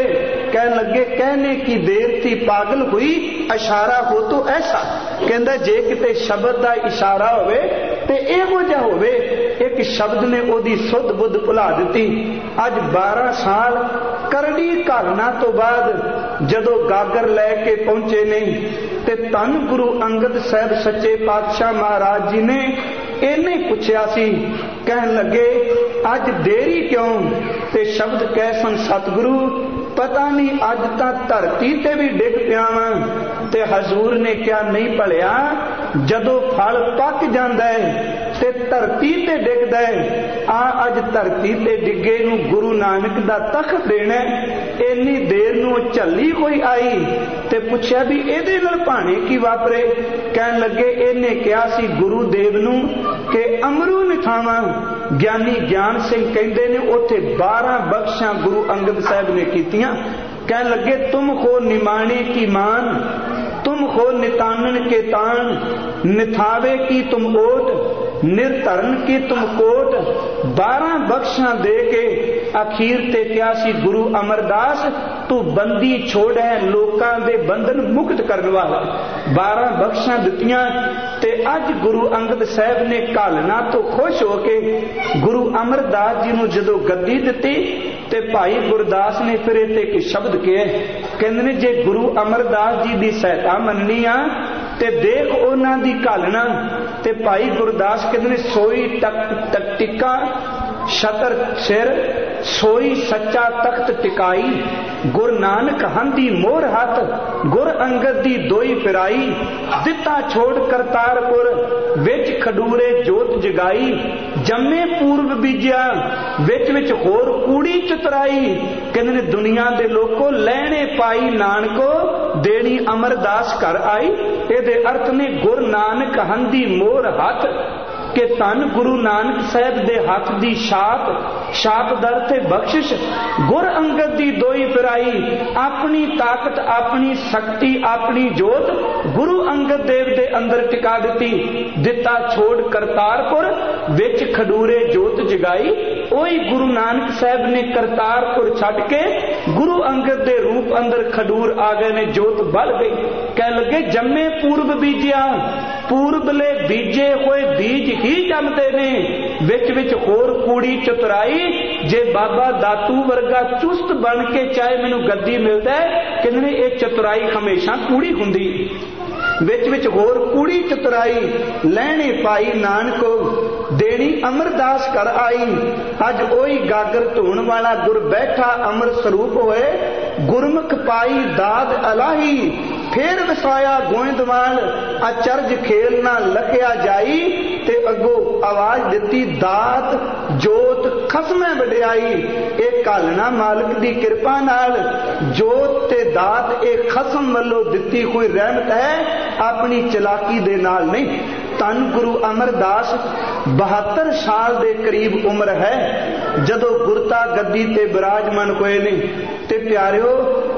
कहने लगे कहने की देर थी पागल हुई, इशारा हो तो ऐसा। कहंदा जे किते शब्द का इशारा होवे ते इहो जिहा होवे। एक शब्द ने ओदी सुध बुध भुला दिती। अज बारह साल करड़ी घालना तो बाद जदों गागर लैके पहुंचे ने ते धन गुरु अंगद साहब सच्चे पातशाह महाराज जी ने इन्हें पूछया सी। कहन लगे अज देरी क्यों? ते शब्द कह सन सतगुरु पता नहीं अज तक धरती ते भी डिग पिया वां। ते हजूर ने क्या नहीं भलिया जदों फल पक जांदा है ते धरती ते डिगदा है, आ अज धरती ते डिगे नूं गुरु नानक दा तख्त देना। इन्नी देर नूं झल्ली कोई आई ते पुछया भी इहदे नाल भाणे की वापरे? कहन लगे इहने कहा सी गुरुदेव नूं कि अमरू निथावां। ज्ञानी ज्ञान सिंह कहंदे ने उत्थे बारह बख्शां गुरु अंगद साहब ने कीतियां। कहन लगे तुम हो निमाणे की मान, तुम हो नितानन के तान, निथावे की तुम ओट, निर्धरन की तुम कोट। बारह बख्शा दे के अखीर ते क्या सी गुरु अमरदास तू बंदी छोड़ है लोकां दे बंधन मुक्त करने वाला। बारह बख्शा दित्तियां ते अज गुरु अंगद साहब ने घालना तो खुश होके गुरु अमरदास जी नूं जदों गद्दी दित्ती ते भाई गुरदास ने फिर इत्थे एक शब्द कहे। कहंदे ने जे गुरु अमरदास जी दी सहायता मननी आ ते देख उन्हां दी घालना। ते भाई गुरदास कहंदे ने सोई तक तक टिका छतर सिर, सोई सच्चा तख्त टिकाई। गुर नानक हंदी मोर हाथ, गुर अंगद दी दोई फिराई। दिता छोड़ करतारपुर विच खडूरे जोत जगाई। जम्मे पूर्व बीजिया विच विच होर कूड़ी चतराई। कहंदे ने दुनिया दे लोको लैणे पाई नानको देनी अमरदास घर आई। इहदे अर्थ ने गुर नानक हंदी मोर हाथ कि धन गुरु नानक साहब दे हाथ दी छाप, छाप दर ते बख्शिश। गुर अंगद दी दोई फिराई, अपनी ताकत अपनी शक्ति अपनी जोत गुरु अंगद देव दे अंदर टिका दिती। दिता छोड़ करतारपुर विच खडूरे जोत जगाई। ओही गुरु नानक साहब ने करतारपुर छड्ड के गुरु अंगद दे रूप अंदर खडूर आ गए ने, जोत बल गई। कह लगे जम्मे पूर्व बीजिया, पूर्वले बीजे हुए बीज ही जमते ने, विच विच होर कूड़ी चतुराई। जे बाबा दातू वर्गा चुस्त बन के चाहे मैनू गद्दी मिलता है, कहंदे ने ये चतुराई हमेशा कूड़ी हुंदी। विच विच होर कूड़ी चतुराई लैणे पाई नानको देनी अमरदास घर आई। अज ओही गागर धोण वाला गुर बैठा अमर स्वरूप होए। गुरमुख पाई दाद अलाही, फिर वसाया गोइंदवाल। अचरज खेल ना लखिया जाई। ते अगो आवाज दिती दात जोत खसमै वडियाई। ये घालना मालिक दी कृपा नाल जोत ते दात ए खसम वल्लों दिती हुई रहमत है, अपनी चलाकी दे नाल नहीं। धन गुरु अमरदास बहत्तर साल दे करीब उम्र है जदों गुरता गद्दी ते विराजमान होए ने। ते प्यारिओ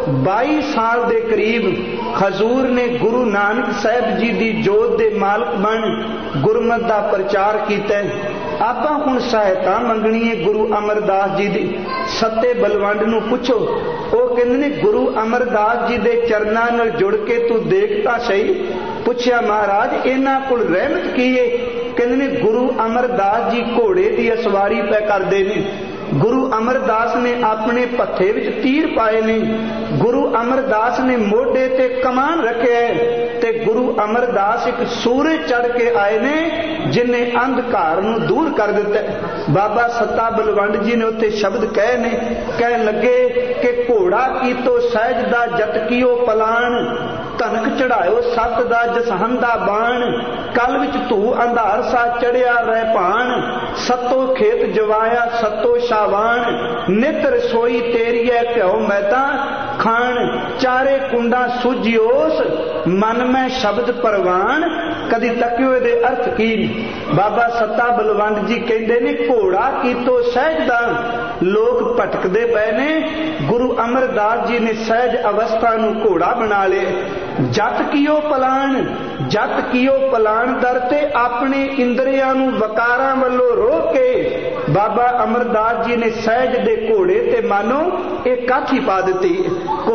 बाई साल दे करीब हजूर ने गुरु नानक साहब जी दी जोत दे मालक बन गुरमत दा प्रचार कीता। आपां हुण सहायता मंगणी है गुरु अमरदास जी दी। सत्ते बलवंड नूं पुछो, ਉਹ ਕਹਿੰਦੇ ਨੇ ਗੁਰੂ ਅਮਰਦਾਸ ਜੀ ਦੇ ਚਰਨਾਂ ਨਾਲ ਜੁੜ ਕੇ ਤੂੰ ਦੇਖ ਤਾਂ ਸਹੀ। ਪੁੱਛਿਆ ਮਹਾਰਾਜ ਇਹਨਾਂ ਕੋਲ ਰਹਿਮਤ ਕੀ ਹੈ? ਕਹਿੰਦੇ ਨੇ ਗੁਰੂ ਅਮਰਦਾਸ ਜੀ ਘੋੜੇ ਦੀ ਅਸਵਾਰੀ ਪੈ ਕਰਦੇ ਨੇ। गुरु अमरदास ने अपने पत्थे विच तीर पाए ने। गुरु अमरदास ने मोढे ते कमान रखे है। ते गुरु अमरदास एक सूरज चढ़ के आए ने जिन्हें अंधकार नूं दूर कर दिता। बाबा सत्ता बलवंड जी ने उत्थे शब्द कहे ने, कह लगे कि घोड़ा की तो सहज दा जत कीओ पलान, धनक चढ़ायो सत दा जसहंदा बाण, कल विच धू अंधार सा चढ़िया रह भान, सतो खेत जवाया सतो शावान, नित रसोई तेरी है घ्यो मैदा खान, चारे कुंडा सुजियोस मन में शब्द परवान। कदी तकियो दे अर्थ की? बाबा सत्ता बलवंड जी कहते ने घोड़ा की तो सहज दा लोग भटकते पे ने, गुरु अमरदास जी ने सहज अवस्था नूं घोड़ा बना ले। जत कियो पलान, जत कियो पलान दर ते अपने इंद्रियां नूं वकारां वल्लों रोक के बाबा अमरदास जी ने सहज दे घोड़े ते मानो एक काठी पा दिती।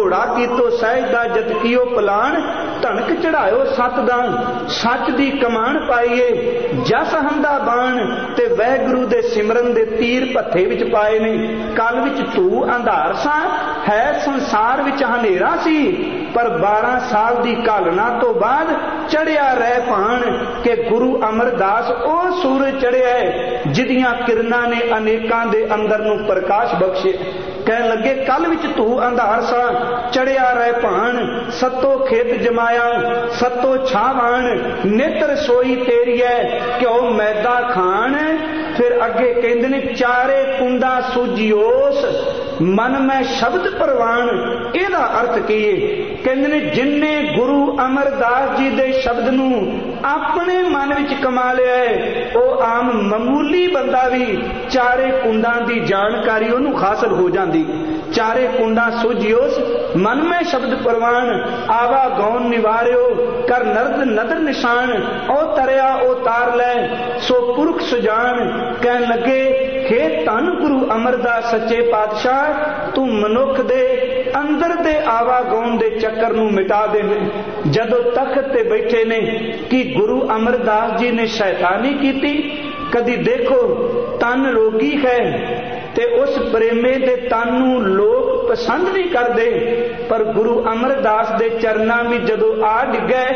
घोड़ा कीतो सहज दा जत कियो पलान, धनक चढ़ायो सत दा सच दी कमान पाईए, जस हंदा बाण ते वैगुरु दे सिमरन दे तीर भत्थे विच पाए ने। कल विच तू अंधार सा, है संसार विच हनेरा सी, पर बारह साल दी घालना तो बाद चढ़िया रह भाण के गुरु अमरदास ओ सूरज चढ़िया है जिदियां किरनां ने अनेकां दे अंदर नूं प्रकाश बख्शे। कहन लगे कल विच तू अंधार सा, चढ़िया रह भाण, सतो खेत जमाया सतो छावान, नेत्र सोई तेरी है क्यों मैदा खान। फिर अगे कहंदे ने चारे कुंडा सूजियोस, मन में शब्द परवान। ਇਹਦਾ अर्थ की है? कहंदे ने जिन्ने गुरु अमरदास जी दे शब्द नूं अपने मन विच कमा लिया है, ਉਹ आम मामूली बंदा भी चारे कुंडां दी जानकारी ਉਹਨੂੰ हासिल हो जाती। चारे कुंडा सूझियोस, मन में शब्द परवान, आवा गौन निवारियो, कर नर्द नदर निशान, ओ तरया ओ तार लै, सो पुरख सुजान। कहन लगे हे धन गुरु अमरदास सच्चे पातशाह, तू मनुख दे अंदर दे आवा गौन दे चक्कर नूं मिटा दे। जदों तख्त ते बैठे ने कि गुरु अमरदास जी ने शैतानी कीती। कदी देखो तन रोगी है ते उस प्रेमे दे तन नूं लोग पसंद नहीं करते, पर गुरु अमरदास दे चरनां में जदों आ डिगे,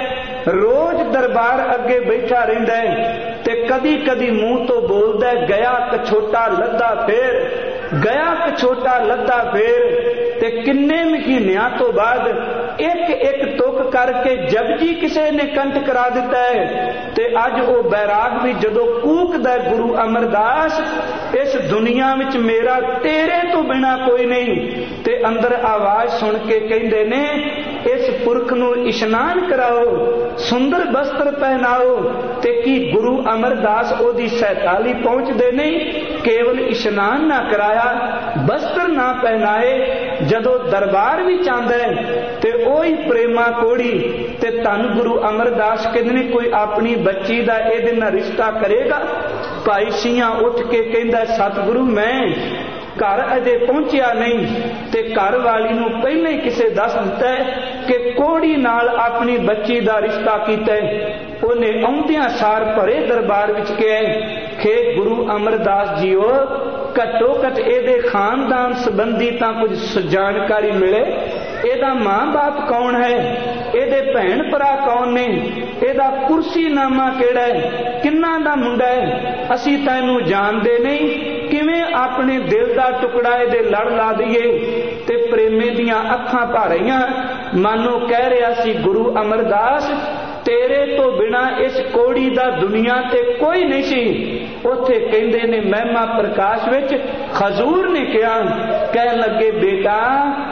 रोज दरबार अगे बैठा रहिंदा है ते कदी कदी मुंह तो बोलदा गया कछोटा लद्दा फेर, गया कछोटा लद्दा फेर। ते किन्ने महीनियां तो बाद एक एक तुक करके जपजी किसे ने कंठ करा दिता है। ते अज वो बैराग भी जदों कूकदा गुरु अमरदास, इस दुनिया विच मेरा तेरे तो बिना कोई नहीं, ते अंदर आवाज सुन के कहंदे ने इस पुरख नूं इशनान कराओ, सुंदर वस्त्र पहनाओ। ते की गुरु अमरदास ओदी सैताली पहुंचदे नहीं, केवल इशनान ना कराया, वस्त्र ना पहनाए, जदों दरबार भी चाहता है ते ओही प्रेमा कोड़ी। ते धन गुरु अमरदास कहंदे ने कोई अपनी बच्ची दा इहदे नाल रिश्ता करेगा? भाई सियां उठ के कहंदा सतगुरु मैं घर अजे पहुंचिया नहीं, ते घर वाली नूं पहले ही किसे दस दिता है कि कोड़ी नाल अपनी बच्ची दा रिश्ता कीता है। उन्हें आउंदियां सार भरे दरबार विच कहा कि गुरु अमरदास जीओ घट्टो घट इहदे खानदान संबंधी तां कुछ जानकारी मिले। ਇਹਦਾ मां बाप कौन है, ਇਹਦੇ भैन भरा कौन ने, ਇਹਦਾ कुर्सी नामा केड़ा है, किन्ना दा मुंडा है, असी तैनू जानदे नहीं, किवें अपने दिल दा टुकड़ा ਇਹਦੇ लड़ ला दईए। ते प्रेमे दियां अखां भारियां, मानो कह रहा सी गुरु अमरदास तेरे तो बिना इस कोड़ी दा दुनिया ते कोई नहीं सी। उथे कहंदे ने महिमा प्रकाश विच खजूर ने कहा, कह लगे बेटा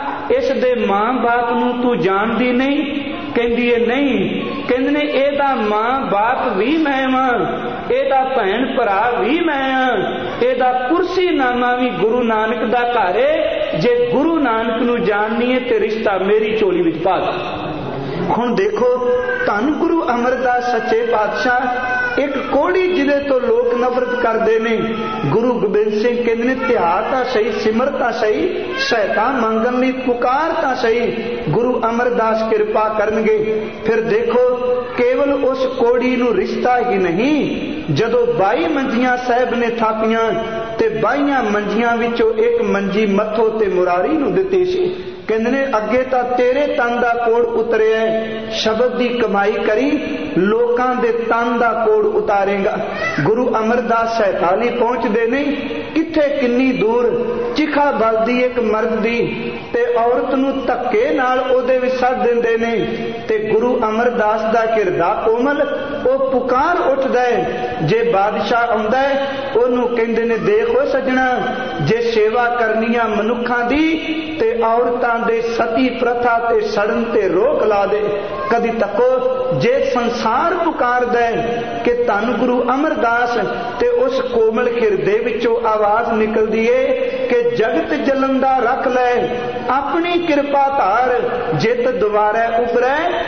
इस दे मां बाप नूं तू जानदी नहीं? कहंदी है नहीं। कहंदे ने एदा मां बाप भी मैं वां, एदा भैन भरा भी मैं हां, एदा कुर्सी नामा भी गुरु नानक दा घर है। जे गुरु नानक नूं जाननी है ते रिश्ता मेरी झोली विच पा दे। हुण देखो धन गुरु अमरदास सच्चे पातशाह एक कोड़ी जिदे तो लोग नफरत करते ने। गुरु गोबिंद सिंह कहते ने ध्याता सही, सिमरता सही, सहायता मंगन लई पुकारता सही, गुरु अमरदास कृपा करनगे। फिर देखो केवल उस कोड़ी नूं रिश्ता ही नहीं, जदों बाई मंजियां साहब ने थापियां ते बाईयां मंजियां विचों एक मंजी मत्थो ते मुरारी नूं दित्ती सी। कहंदे ने अगे तां तेरे तन दा कोड़ उतरिया, शब्द दी कमाई करी लोकां दे तन दा कोड़ उतारेगा। गुरु अमरदास सैताली पहुंचदे नहीं, किथे किन्नी दूर चिखा बलदी एक मर्द दी ते औरत नूं धक्के नाल ओदे विच सट दिंदे ने। ते गुरु अमरदास दा हिरदा कोमल ओ पुकार उठदा है। जे बादशाह आउंदा है ओनू कहंदे ने देखो सजना, जे सेवा करनी आ मनुखां दी ते औरतां दे सती प्रथा ते सड़न ते रोक ला दे। कदी तको जे संसार पुकारदा है कि धन गुरु अमरदास ते उस कोमल हिरदे विचों आवाज निकलदी है कि जगत जलंदा रख ले अपनी कृपा धार, जित दुआरे उभरै तित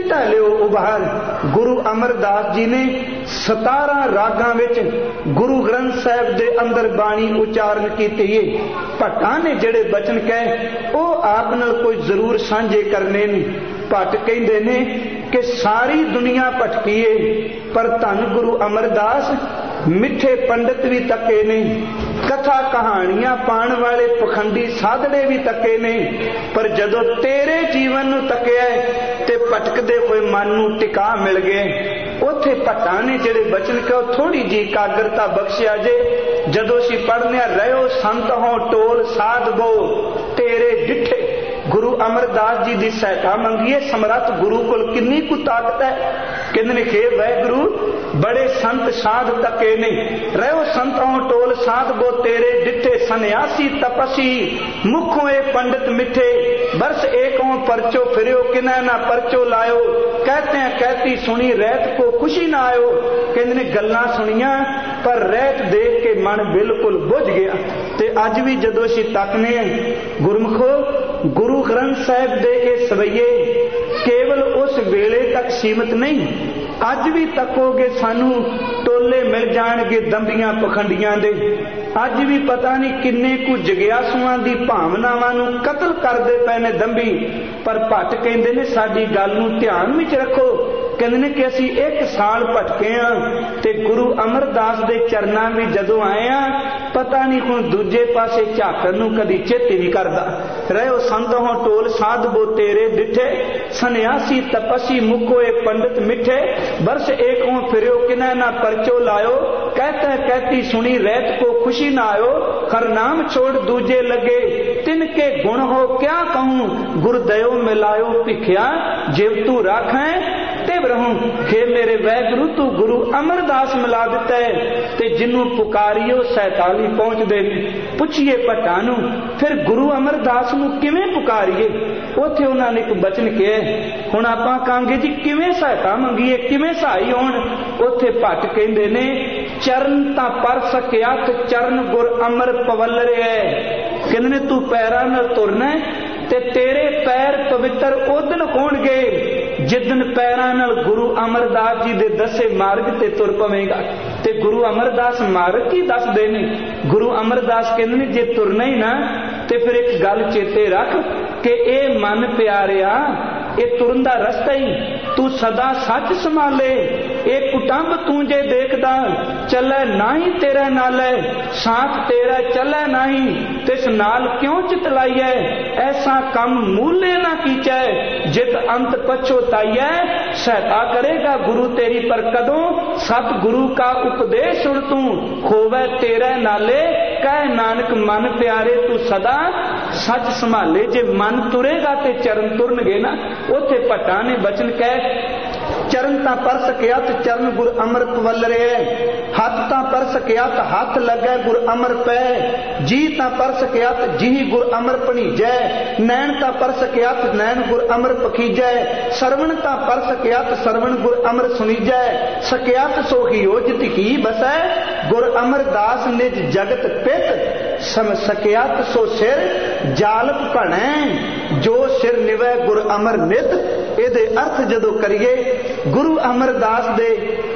सिटा लियो उभार। गुरु अमरदास जी ने सतारा रागां विच गुरु ग्रंथ साहिब दे अंदर बाणी उचारण कीती है। भट्टां ने जिहड़े बचन कहे वो आप नाल कोई जरूर सांझे करने ने। भट्ट कहंदे ने कि सारी दुनिया भटकी है पर धन गुरु अमरदास मिठे पंडित भी तके ने, कथा कहानियां पाण वाले पखंडी साधड़े भी तके ने, पर जदों तेरे जीवन नूं तकिया ते भटकदे होए मन नूं टिका मिल गए। उथे भट्टां ने जिहड़े बचन कहो थोड़ी जी एकाग्रता बख्शिया जे। जदों असीं पढ़ने रहो संत हो टोल साध बो तेरे डिठे। गुरु अमरदास जी की सहायता मंगीए। समर्थ गुरु कोल किन्नी कु ताकत है। कहंदे ने खे वाहिगुरु बड़े संत साध तके ने, रहो संतों टोल साध बो तेरे डिठे। सन्यासी तपसी मुखों ए पंडित मिठे, बरस एकों परचो फिरियो किना ना परचो लायो। कहते हैं कहती सुनी रहत को खुशी ना आयो। कहंदे ने गल्लां सुनियां पर रहत देख के मन बिल्कुल बुझ गया। ते अज भी जदों असीं तकने गुरमुखो गुरु ग्रंथ साहिब दे ये सवैये केवल उस वेले तक सीमित नहीं। अज भी तकोगे सानू टोले मिल जाणगे दंबियां पखंडियां दे। अज भी पता नहीं किन्ने कु जगियासुआं दी भावनावां नूं कतल करदे पए ने दंबी। पर भट्ट कहंदे ने साडी गल नूं ध्यान विच रखो। कहंदे ने कि असीं एक साल भटके हां ते गुरु अमरदास दे चरनां विच जदों आए हां पता नहीं हुण दूजे पासे झाकण नूं कदी चित ही नहीं करदा। रहो संत हो टोल साध बो तेरे डिठे, सन्यासी तपसी मुकोए पंडित मिठे, बरस एक हों फिरियो किना ना परचो लायो। कहता कहती सुनी रहत को खुशी ना आयो, खर नाम छोड़ दूजे लगे तिनके गुण हो क्या कहूं। गुरदयो मिलायो भिखिया जिव तू राखें ते रहूं। हे मेरे वैगुरु तू गुरु अमरदास मिला दिता है ते जिन्नू पुकारियो सैताली पहुंचदे ने। पुछिए भट्टां नूं फिर गुरु अमरदास नूं किवें पुकारिए। उत्थे उन्हां ने एक बचन कहा हुण आपां कहांगे जी किवें सहायता मंगीए किवें सहाई होण। उत्थे भट्ट कहंदे ने चरण तां पर सकिया ते चरण गुर अमर पवल है। कहंदे ने तू पैरां नाल तुरना ते तेरे पैर पवित्र उदन होणगे जिदन पैरां नाल गुरु अमरदास जी दे दसे मार्ग ते तुर पवेगा। ते गुरु अमरदास मार्ग की दसदे ने। गुरु अमरदास कहंदे ने जे तुरना ही ना ते फिर एक गल चेते रख कि ए मन प्यारिया ए तुरन दा रस्ता ही तू सदा सच संभाले। ए कुटंब तू जे देखदा चले नाही तेरा नाले, साथ तेरा चले नाही तिस नाल क्यों चितलाइए। ऐसा कम मूले ना कीचै जित अंत पछोताइए। सहायता करेगा गुरु तेरी पर कदों, सत गुरु का उपदेश सुन तू खोवे तेरे नाले। कह नानक मन प्यारे तू सदा सच संभाले। जे मन तुरेगा ते चरण तुरनगे ना। उथे भट्टां ने बचन कह चरण तां पर सकिया ते चरण गुर अमर पवल रहे, हथ तां पर सकिया ते हथ लगे गुर अमर पै, जी तां पर सकिया ते जी गुर अमर भणीजै, नैन तां पर सकिया ते नैन गुर अमर पखीजै, सरवण तां पर सकिया ते सरवण गुर अमर सुनीजै, सकिया ते सो ही हो जित ही बसै गुर अमरदास निज जगत पित, सम सकिया ते सो सिर जालप भणै, जो सिर निवै गुर अमर नित। ਇਹਦੇ अर्थ जदों करिए गुरु अमरदास दे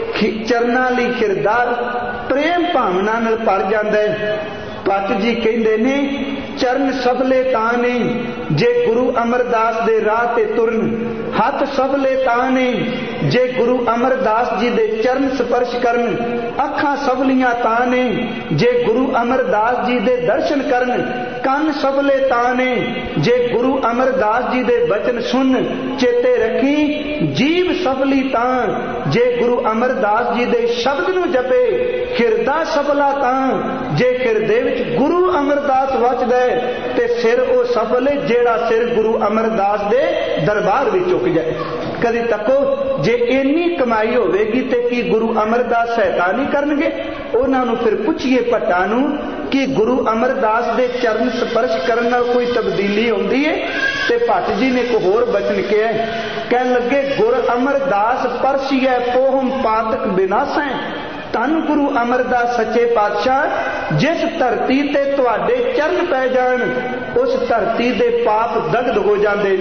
चरनां लई किरदार प्रेम भावना नाल भर जांदा है। भट्ट जी कहंदे ने चरण सबले तां ने जे गुरु अमरदास दे राह ते तुरन, हथ सबले तां ने जे गुरु अमरदास जी दे चरण स्पर्श करन, अखां सबलियां तां ने जे गुरु अमरदास जी दे दर्शन करन, ਕੰਨ ਸਭਲੇ ਤਾਂ ਨੇ ਜੇ ਗੁਰੂ ਅਮਰਦਾਸ ਜੀ ਦੇ ਬਚਨ ਸੁਣ, ਚੇਤੇ ਰੱਖੀ ਜੀਵ ਸਭਲੀ ਤਾਂ ਜੇ ਗੁਰੂ ਅਮਰਦਾਸ ਜੀ ਦੇ ਸ਼ਬਦ ਨੂੰ ਜਪੇ, ਹਿਰਦਾ ਸਭਲਾ ਤਾਂ ਜੇ ਹਿਰਦੇ ਵਿੱਚ ਗੁਰੂ ਅਮਰਦਾਸ ਵਸਦਾ ਤੇ ਸਿਰ ਉਹ ਸਫਲ ਹੈ ਜਿਹੜਾ ਸਿਰ ਗੁਰੂ ਅਮਰਦਾਸ ਦੇ ਦਰਬਾਰ ਵਿੱਚ ਝੁਕ ਜਾਏ। ਕਦੇ ਤੱਕੋ ਜੇ ਇੰਨੀ ਕਮਾਈ ਹੋਵੇਗੀ ਤੇ ਕੀ ਗੁਰੂ ਅਮਰਦਾਸ ਸਹਾਇਤਾ ਨਹੀਂ ਕਰਨਗੇ। ਉਹਨਾਂ ਨੂੰ ਫਿਰ ਪੁੱਛੀਏ ਭੱਟਾਂ ਨੂੰ कि गुरु अमरदास दे चरण स्पर्श करने नाल कोई तब्दीली होंदी है। ते भट्ट जी ने एक होर बचन कहा, कह लगे गुर अमरदास परसिए पोहम पातक विनाशै, धन गुरु अमरदास सच्चे पातशाह जिस धरती ते तुहाडे चरण पै जाण उस धरती दे पाप दगद हो जाते हैं।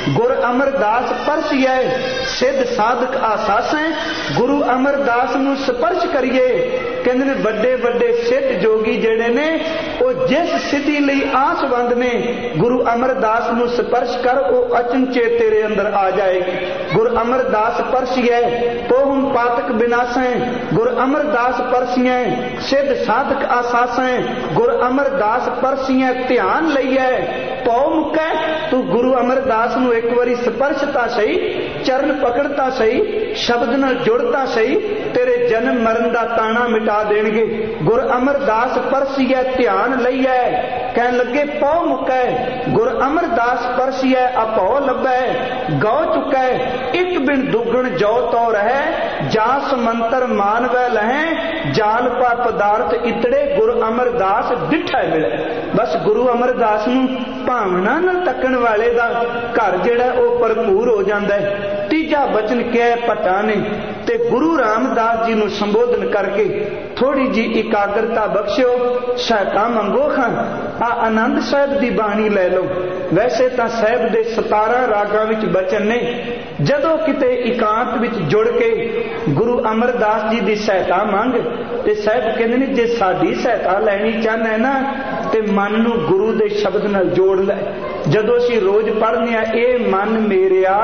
गुर अमरदास परसिए सिद्ध साधक आसासें। गुरु अमरदास नूं स्पर्श करिए। कहंदे ने बड़े बड़े सिद्ध जोगी जिहड़े ने वो जिस सिद्धि लई आसवंद ने, गुरु अमरदास नूं स्पर्श कर वो अचनचे तेरे अंदर आ जाएगी। गुरु अमरदास परसिए पोहुम पातक विनाशें। गुरु अमरदास परसिए सिद्ध साधक आसासें। गुरु अमरदास परसिए ध्यान लईए पौ मुकै। तू गुरु अमरदास नूं एक बारी स्पर्शता सही, चरण पकड़ता सही, शब्द नाल जुड़ता सही, तेरे जन्म मरण दा ताना मिटा देणगे। गुरु अमरदास परसिए ध्यान लईए। कहन लगे पौ मुकै। गुरु अमरदास परसिए अपौ लभै। गौ चुकै एक बिन दुगण जौ तो रहे। जास मंतर मानवै लहें। जाल पा पदार्थ इतड़े गुरु अमरदास डिठा मिले। बस गुरु अमरदास नूं भावना नाल तकण वाले दा घर जिहड़ा वो भरपूर हो जाता है। तीजा बचन क्या भट्टा ने ते गुरु रामदास जी नूं संबोधन करके थोड़ी जी इकाग्रता बख्शो। सहायता मंगो खां आ आनंद साहब की बाणी लै लो। वैसे तो साहब दे सतारा रागां विच बचन ने, जदों किते इकांत विच जुड़ के गुरु अमरदास जी की सहायता मंग ते साहब कहंदे ने जे साडी सहायता लैनी चाहना है ना ते मन नूं गुरु दे शब्द नाल जोड़ लै। जदों असीं रोज पढ़ने आ ए मन मेरिया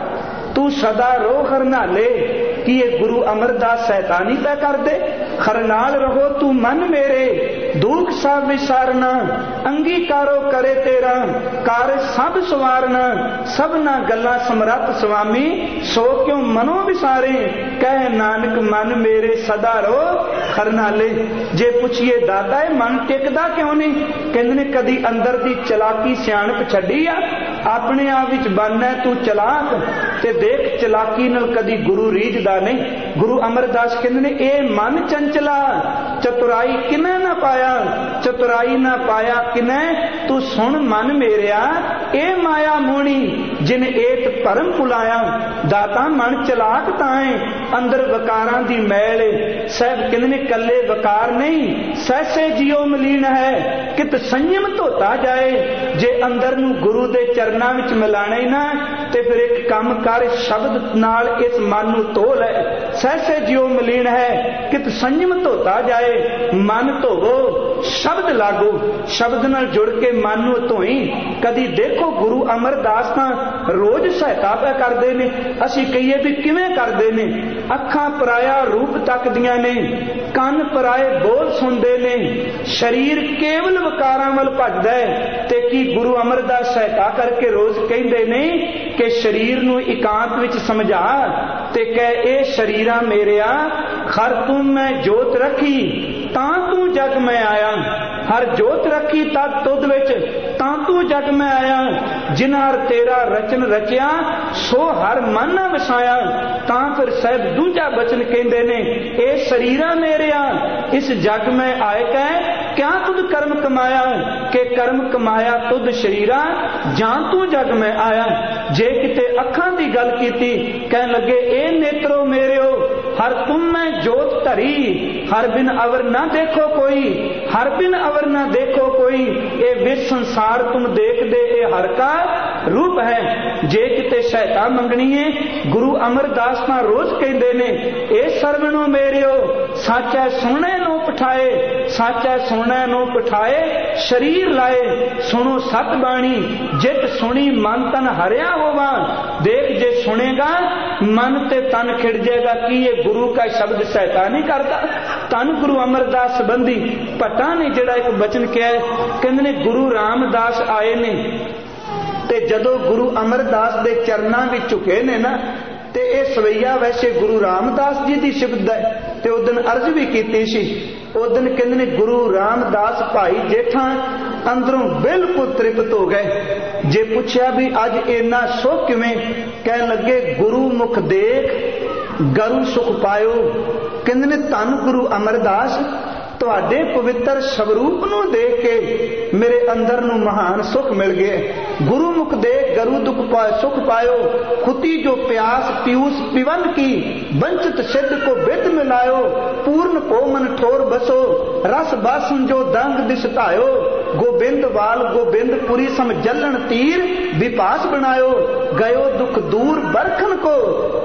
तू सदा रो खरनाले, कि ये गुरु अमरदास सहायता नहीं पै कर दे। खरनाल रहो तू मन मेरे दुख सब विसारना। अंगीकारो करे तेरा कार सब सवारना। सबना गल्ला समरथ स्वामी सो क्यों मनो विसारे। कह नानक मन मेरे सदा रो खरनाले। जे पुछिए दादा है मन टिकदा क्यों नहीं, कहंदे ने कदी अंदर दी चलाकी सियाणप छड्डी आ। अपने आप विच बनना तू चलाक ते देख चलाकी नाल कदी गुरु रीझदा नहीं। गुरु अमरदास कहंदे ने ए मन चंचला चतुराई किने ना पाया। चतुराई ना पाया किने तू सुन मन मेरिया ए माया मोहनी जिन एक भरम भुलाया। दाता मन चलाक ताए अंदर वकारां दी मैल। साहब कहंदे ने कल्ले वकार नहीं सहसे जियो मलीन है। कित संयम धोता जाए। जे अंदर नूं गुरु दे चरनां विच मिलाना ही ना ते फिर एक काम कर शब्द नाल इस मन नूं धो लै। सहसे जियो मलीन है कित संयम धोता जाए। मन धोवो शब्द लागो। शब्द नाल जुड़ के मन नूं धोई। कदी देखो गुरु अमरदास तां रोज सहायता पै करदे ने। असीं कहिए भी किवें करदे ने। अखां पराया रूप तकदियां ने, ਕੰਨ ਪਰਾਏ ਬੋਲ ਸੁਣਦੇ ਨੇ, शरीर केवल वकारां वल भजदा है। ते की गुरु अमरदास सहायता करके रोज कहंदे ने कि शरीर नूं एकांत विच समझा ते कह ए शरीरा मेरिया खर तू मैं जोत रखी तां तू जग में आया। हर जोत रखी तद तुद विच तां तू जग में आया। जिन हर तेरा रचन रचिया सो हर मन ना वसाया। तां फिर साहब दूजा बचन कहंदे ने ए शरीरा मेरिया इस जग में आए कह क्या तुद कर्म कमाया के कर्म कमाया तुद शरीरा जां तू जग में आया। जे किते अखां दी गल कीती कहन लगे ए नेत्रो मेरियो हर तुम में जोत धरी हर बिन अवर ना देखो कोई। हर बिन अवर ना देखो कोई ए विश्व संसार तुम देख दे ए हर का रूप है। जे किते सहायता मंगनी है गुरु अमरदास ना रोज कहंदे ने ए सरवणो मेरियो साचा सुने नो पठाए। साचा सुने नो पठाए शरीर लाए सुनो सत बाणी जित सुनी मन तन हरिया होवा। देख जे सुनेगा मन ते तन खिड़ जाएगा कि ये गुरु का शब्द सहायता नहीं करता। तन गुरु अमरदास संबंधी भट्टा ने जिहड़ा एक बचन किया कहंदे ने गुरु रामदास आए ने ते जदों गुरु अमरदास दे चरनां विच झुके ने ना ते ये सवैया वैसे गुरु रामदास जी की शब्द है। ते उस दिन अर्ज भी की सी। उस दिन कहंदे ने गुरु रामदास भाई जेठा अंदरों बिल्कुल तृप्त हो गए। जे पूछया भी अज इन्ना सुख किवें कहन लगे गुरु मुख देख गरु सुख पायो। कहंदे ने धन गुरु अमरदास तुहाडे पवित्र स्वरूप नूं देख के मेरे अंदर नूं महान सुख मिल गया। गुरुमुख देख गरु दुख पाए सुख पायो, खुती जो प्यास पीयूष पिवन की, वंचित सिद्ध को बिद मिलायो, पूर्ण को मन ठोर बसो, रस बासन जो दंग दिस धायो, गोबिंद वाल गोबिंदपुरी सम जलन तीर विपास बनायो, गयो दुख दूर बरखन को,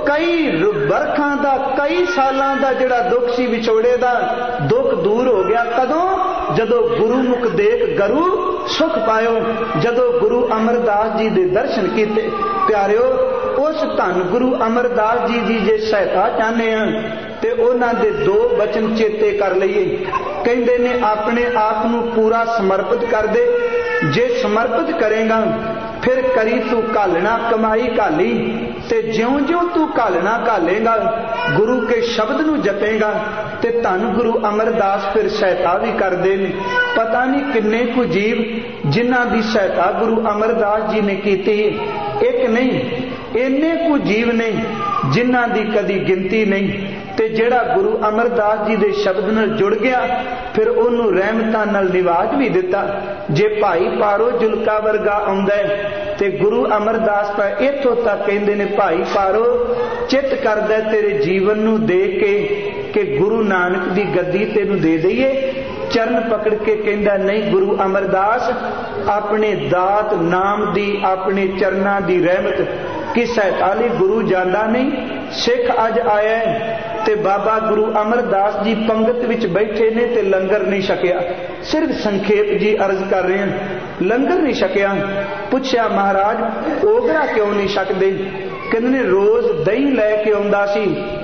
कई बरखा दा कई सालां दा जिहड़ा दुख सी विछोड़े दा दुख दूर हो गया। कदों? जदों गुरुमुख देख गरु सुख पायो, जदों गुरु अमरदास जी दे दर्शन कीते। प्यारिओ, उस धन गुरु अमरदास जी दी जे सहायता चाहने हैं ते उन्हां दे दो बचन चेते कर लईए। कहंदे ने अपने आप नूं पूरा समर्पित कर दे। जे समर्पित करेगा फिर करी तू घालना कमाई घाली, ते ज्यों ज्यों तू घालना घालेगा गुरु के शब्द नूं जपेगा ते धन गुरु अमरदास फिर सहायता भी कर देन। पता नहीं किन्ने कु जीव जिन्हां दी सहायता गुरु अमरदास जी ने कीती, एक नहीं इन्ने कु जीव ने जिन्हां दी कदी गिनती नहीं। ते जेड़ा गुरु अमरदास जी दे शब्द नाल जुड़ गया फिर ओनू रहमतां नाल निवाज भी दिता। जे भाई पारो जुलका वर्गा आउंदा है ते गुरु अमरदास पा इथों तक कहंदे ने भाई पारो चित करदा तेरे जीवन नू दे के कि गुरु नानक दी गद्दी तेनू दे दईए। चरण पकड़ के कहंदा नहीं गुरु अमरदास अपने दात नाम दी अपने चरना दी रहमत की सहायता लई गुरु जांदा नहीं। सिख अज आया ते बाबा गुरु अमरदास जी पंगत विच बैठे ने ते लंगर नहीं छकिया। सिर्फ संखेप जी अर्ज कर रहे हैं, लंगर नहीं छकिया। पुछया महाराज ओगरा क्यों नहीं छकदे? कहंदे ने रोज दही लैके आउंदा सी,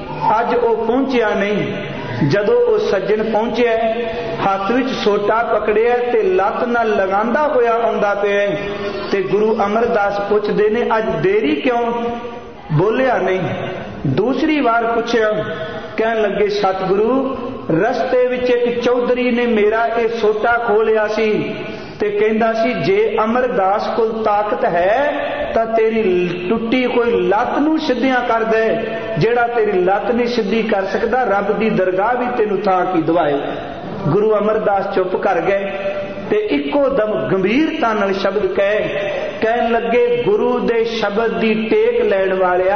अज ओ पहुंचिया नहीं। जदों ओ सज्जन पहुंचे हाथ विच सोटा पकड़िया ते लत नाल लगांदा होया आउंदा पिया ते गुरु अमरदास पुछदे ने अज देरी क्यों? बोलिया नहीं। दूसरी बार पूछया, कहन लगे सतगुरु रस्ते विच एक चौधरी ने मेरा ये सोटा खोलिया सी ते कहंदा सी जे अमरदास कोल ताकत है तां तेरी टुट्टी कोई लत नूं सिद्धियां कर दे। जेड़ा तेरी लत नहीं सिद्धि कर सकदा रब दी दरगाह भी तेनू थां की दवाए। गुरु अमरदास चुप कर गए ते इक्को दम गंभीरता नाल शब्द कहे। कहन लगे गुरु दे शब्द दी टेक लैण वालिया,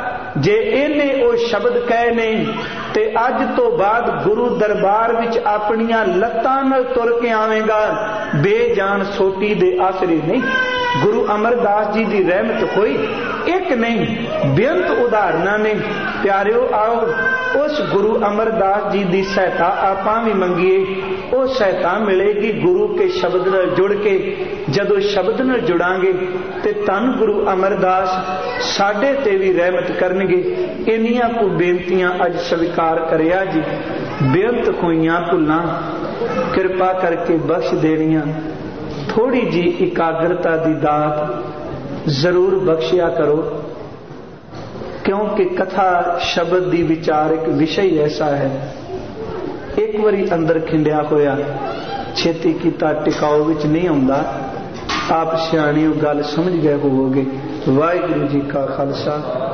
जे इन्ने ओ शब्द कहे ने ते अज तो बाद गुरु दरबार विच अपनियां लत्तां नाल तुर के आवेगा, बेजान सोटी दे आसरे नहीं। गुरु अमरदास जी दी रहमत कोई एक नहीं, बेअंत उदाहरणा ने। प्यारिओ आओ उस गुरु अमरदास जी दी सहायता आपां भी मंगीए। वो सहायता मिलेगी गुरु के शब्द नाल जुड़ के। जदों शब्द नाल जुड़ांगे ते धन गुरु अमरदास साडे ते भी रहमत करनगे। इन्नियां को बेनतियां अज स्वीकार करिया जी। बेअंत होईयां भुल्लां किरपा करके बख्श देनियां। थोड़ी जी एकाग्रता दी दात जरूर बख्शिया करो, क्योंकि कथा शब्द दी विचारिक विषय ऐसा है एक बारी अंदर खिंडिया होया छेती कीता टिकाऊ विच नहीं आउंदा। आप सियाणे गल समझ गए होवोगे। वाहिगुरू जी का खालसा